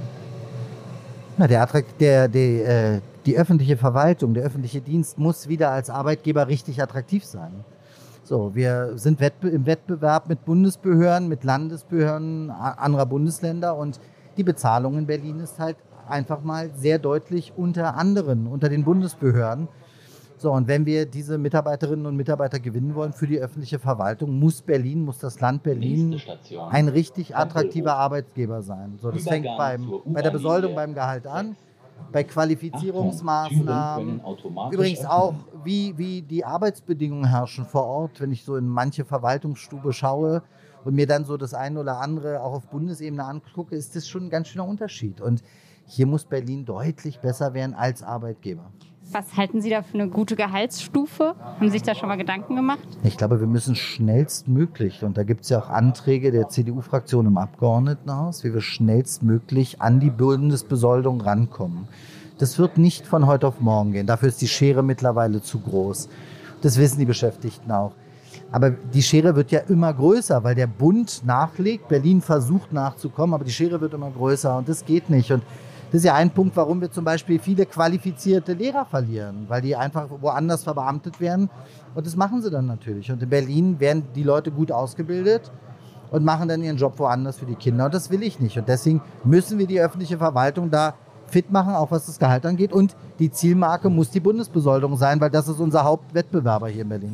Na, der, der, der, äh, die öffentliche Verwaltung, der öffentliche Dienst muss wieder als Arbeitgeber richtig attraktiv sein. So, wir sind Wettbe- im Wettbewerb mit Bundesbehörden, mit Landesbehörden a- anderer Bundesländer und die Bezahlung in Berlin ist halt einfach mal sehr deutlich unter anderen, unter den Bundesbehörden. So, und wenn wir diese Mitarbeiterinnen und Mitarbeiter gewinnen wollen für die öffentliche Verwaltung, muss Berlin, muss das Land Berlin Nächste Station. ein richtig attraktiver Arbeitgeber sein. So, das fängt Übergang beim, zur bei der Besoldung, U-Bahn-Linie beim Gehalt an, bei Achtung, Türen Qualifizierungsmaßnahmen. können automatisch Übrigens öffnen. auch, wie, wie die Arbeitsbedingungen herrschen vor Ort, wenn ich so in manche Verwaltungsstube schaue und mir dann so das eine oder andere auch auf Bundesebene angucke, ist das schon ein ganz schöner Unterschied. Und hier muss Berlin deutlich besser werden als Arbeitgeber. Was halten Sie da für eine gute Gehaltsstufe? Haben Sie sich da schon mal Gedanken gemacht? Ich glaube, wir müssen schnellstmöglich, und da gibt es ja auch Anträge der C D U-Fraktion im Abgeordnetenhaus, wie wir schnellstmöglich an die Bundesbesoldung rankommen. Das wird nicht von heute auf morgen gehen. Dafür ist die Schere mittlerweile zu groß. Das wissen die Beschäftigten auch. Aber die Schere wird ja immer größer, weil der Bund nachlegt. Berlin versucht nachzukommen, aber die Schere wird immer größer und das geht nicht. Und das ist ja ein Punkt, warum wir zum Beispiel viele qualifizierte Lehrer verlieren, weil die einfach woanders verbeamtet werden. Und das machen sie dann natürlich. Und in Berlin werden die Leute gut ausgebildet und machen dann ihren Job woanders für die Kinder. Und das will ich nicht. Und deswegen müssen wir die öffentliche Verwaltung da fit machen, auch was das Gehalt angeht. Und die Zielmarke muss die Bundesbesoldung sein, weil das ist unser Hauptwettbewerber hier in Berlin.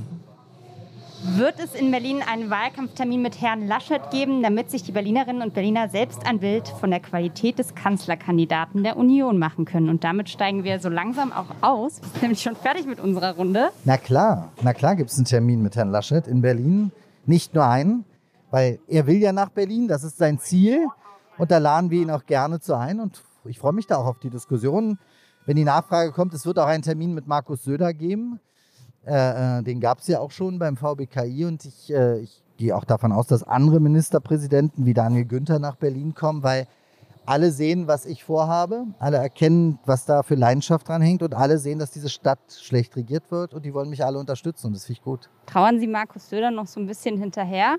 Wird es in Berlin einen Wahlkampftermin mit Herrn Laschet geben, damit sich die Berlinerinnen und Berliner selbst ein Bild von der Qualität des Kanzlerkandidaten der Union machen können? Und damit steigen wir so langsam auch aus. Wir sind nämlich schon fertig mit unserer Runde. Na klar, na klar gibt es einen Termin mit Herrn Laschet in Berlin. Nicht nur einen, weil er will ja nach Berlin, das ist sein Ziel. Und da laden wir ihn auch gerne zu ein. Und ich freue mich da auch auf die Diskussion. Wenn die Nachfrage kommt, es wird auch einen Termin mit Markus Söder geben. Äh, den gab es ja auch schon beim V B K I und ich, äh, ich gehe auch davon aus, dass andere Ministerpräsidenten wie Daniel Günther nach Berlin kommen, weil alle sehen, was ich vorhabe, alle erkennen, was da für Leidenschaft dran hängt und alle sehen, dass diese Stadt schlecht regiert wird und die wollen mich alle unterstützen und das finde ich gut. Trauern Sie Markus Söder noch so ein bisschen hinterher?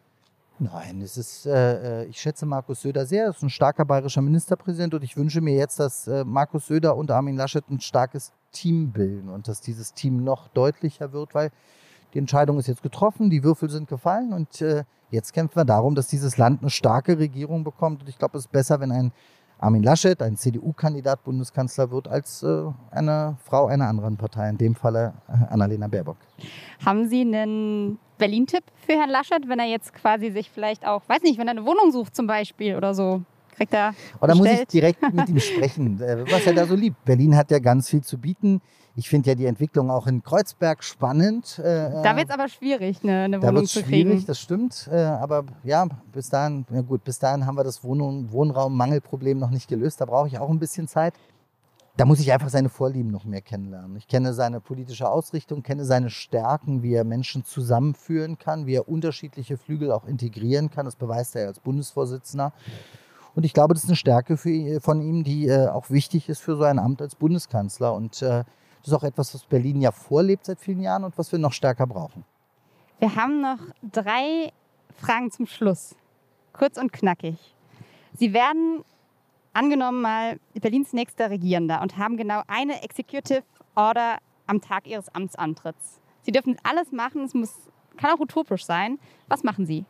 Nein, es ist, äh, ich schätze Markus Söder sehr, er ist ein starker bayerischer Ministerpräsident und ich wünsche mir jetzt, dass äh, Markus Söder und Armin Laschet ein starkes Team bilden und dass dieses Team noch deutlicher wird, weil die Entscheidung ist jetzt getroffen, die Würfel sind gefallen und äh, jetzt kämpfen wir darum, dass dieses Land eine starke Regierung bekommt und ich glaube, es ist besser, wenn ein Armin Laschet, ein C D U-Kandidat Bundeskanzler wird, als äh, eine Frau einer anderen Partei, in dem Falle äh, Annalena Baerbock. Haben Sie einen Berlin-Tipp für Herrn Laschet, wenn er jetzt quasi sich vielleicht auch, weiß nicht, wenn er eine Wohnung sucht zum Beispiel oder so? Direkt da Oder muss ich bestellt. direkt mit ihm sprechen, was er da so liebt. Berlin hat ja ganz viel zu bieten. Ich finde ja die Entwicklung auch in Kreuzberg spannend. Da wird es aber schwierig, eine, eine Da Wohnung wird zu es schwierig, kriegen. das stimmt. Aber ja, bis dahin, ja gut, bis dahin haben wir das Wohnung, Wohnraummangelproblem noch nicht gelöst. Da brauche ich auch ein bisschen Zeit. Da muss ich einfach seine Vorlieben noch mehr kennenlernen. Ich kenne seine politische Ausrichtung, kenne seine Stärken, wie er Menschen zusammenführen kann, wie er unterschiedliche Flügel auch integrieren kann. Das beweist er als Bundesvorsitzender. Und ich glaube, das ist eine Stärke für, von ihm, die äh, auch wichtig ist für so ein Amt als Bundeskanzler. Und äh, das ist auch etwas, was Berlin ja vorlebt seit vielen Jahren und was wir noch stärker brauchen. Wir haben noch drei Fragen zum Schluss. Kurz und knackig. Sie werden, angenommen mal, Berlins nächster Regierender und haben genau eine Executive Order am Tag Ihres Amtsantritts. Sie dürfen alles machen, es muss, kann auch utopisch sein. Was machen Sie?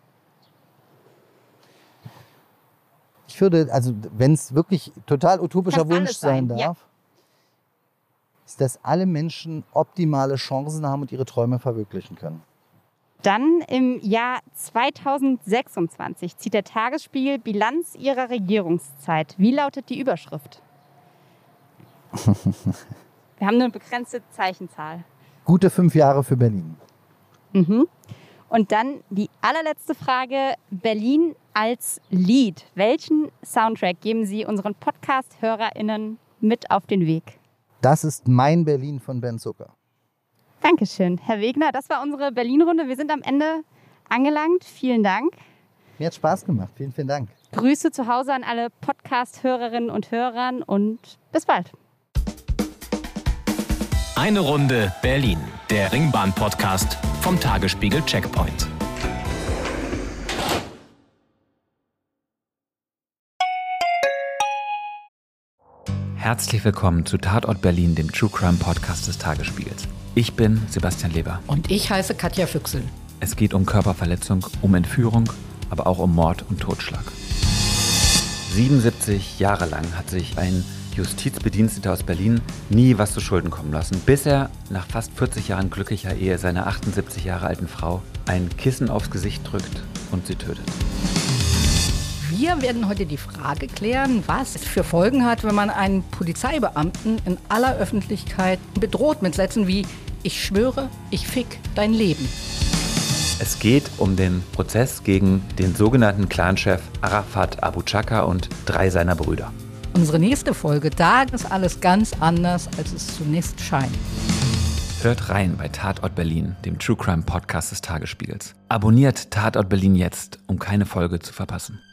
Ich würde, also wenn es wirklich total utopischer Kann Wunsch alles sein sein, darf, ja. ist, dass alle Menschen optimale Chancen haben und ihre Träume verwirklichen können. Dann im Jahr zweitausendsechsundzwanzig zieht der Tagesspiegel Bilanz Ihrer Regierungszeit. Wie lautet die Überschrift? Wir haben eine begrenzte Zeichenzahl. Gute fünf Jahre für Berlin. Mhm. Und dann die allerletzte Frage, Berlin als Lied. Welchen Soundtrack geben Sie unseren Podcast-HörerInnen mit auf den Weg? Das ist Mein Berlin von Ben Zucker. Dankeschön, Herr Wegner. Das war unsere Berlin-Runde. Wir sind am Ende angelangt. Vielen Dank. Mir hat Spaß gemacht. Vielen, vielen Dank. Grüße zu Hause an alle Podcast-Hörerinnen und Hörern und bis bald. Eine Runde Berlin, der Ringbahn-Podcast vom Tagesspiegel Checkpoint. Herzlich willkommen zu Tatort Berlin, dem True Crime Podcast des Tagesspiegels. Ich bin Sebastian Leber. Und ich heiße Katja Füchsel. Es geht um Körperverletzung, um Entführung, aber auch um Mord und Totschlag. siebenundsiebzig Jahre lang hat sich ein Justizbediensteter aus Berlin nie was zu Schulden kommen lassen, bis er nach fast vierzig Jahren glücklicher Ehe seiner achtundsiebzig Jahre alten Frau ein Kissen aufs Gesicht drückt und sie tötet. Wir werden heute die Frage klären, was es für Folgen hat, wenn man einen Polizeibeamten in aller Öffentlichkeit bedroht mit Sätzen wie „Ich schwöre, ich fick dein Leben". Es geht um den Prozess gegen den sogenannten Clanchef Arafat Abu Chaka und drei seiner Brüder. Unsere nächste Folge, da ist alles ganz anders, als es zunächst scheint. Hört rein bei Tatort Berlin, dem True Crime Podcast des Tagesspiegels. Abonniert Tatort Berlin jetzt, um keine Folge zu verpassen.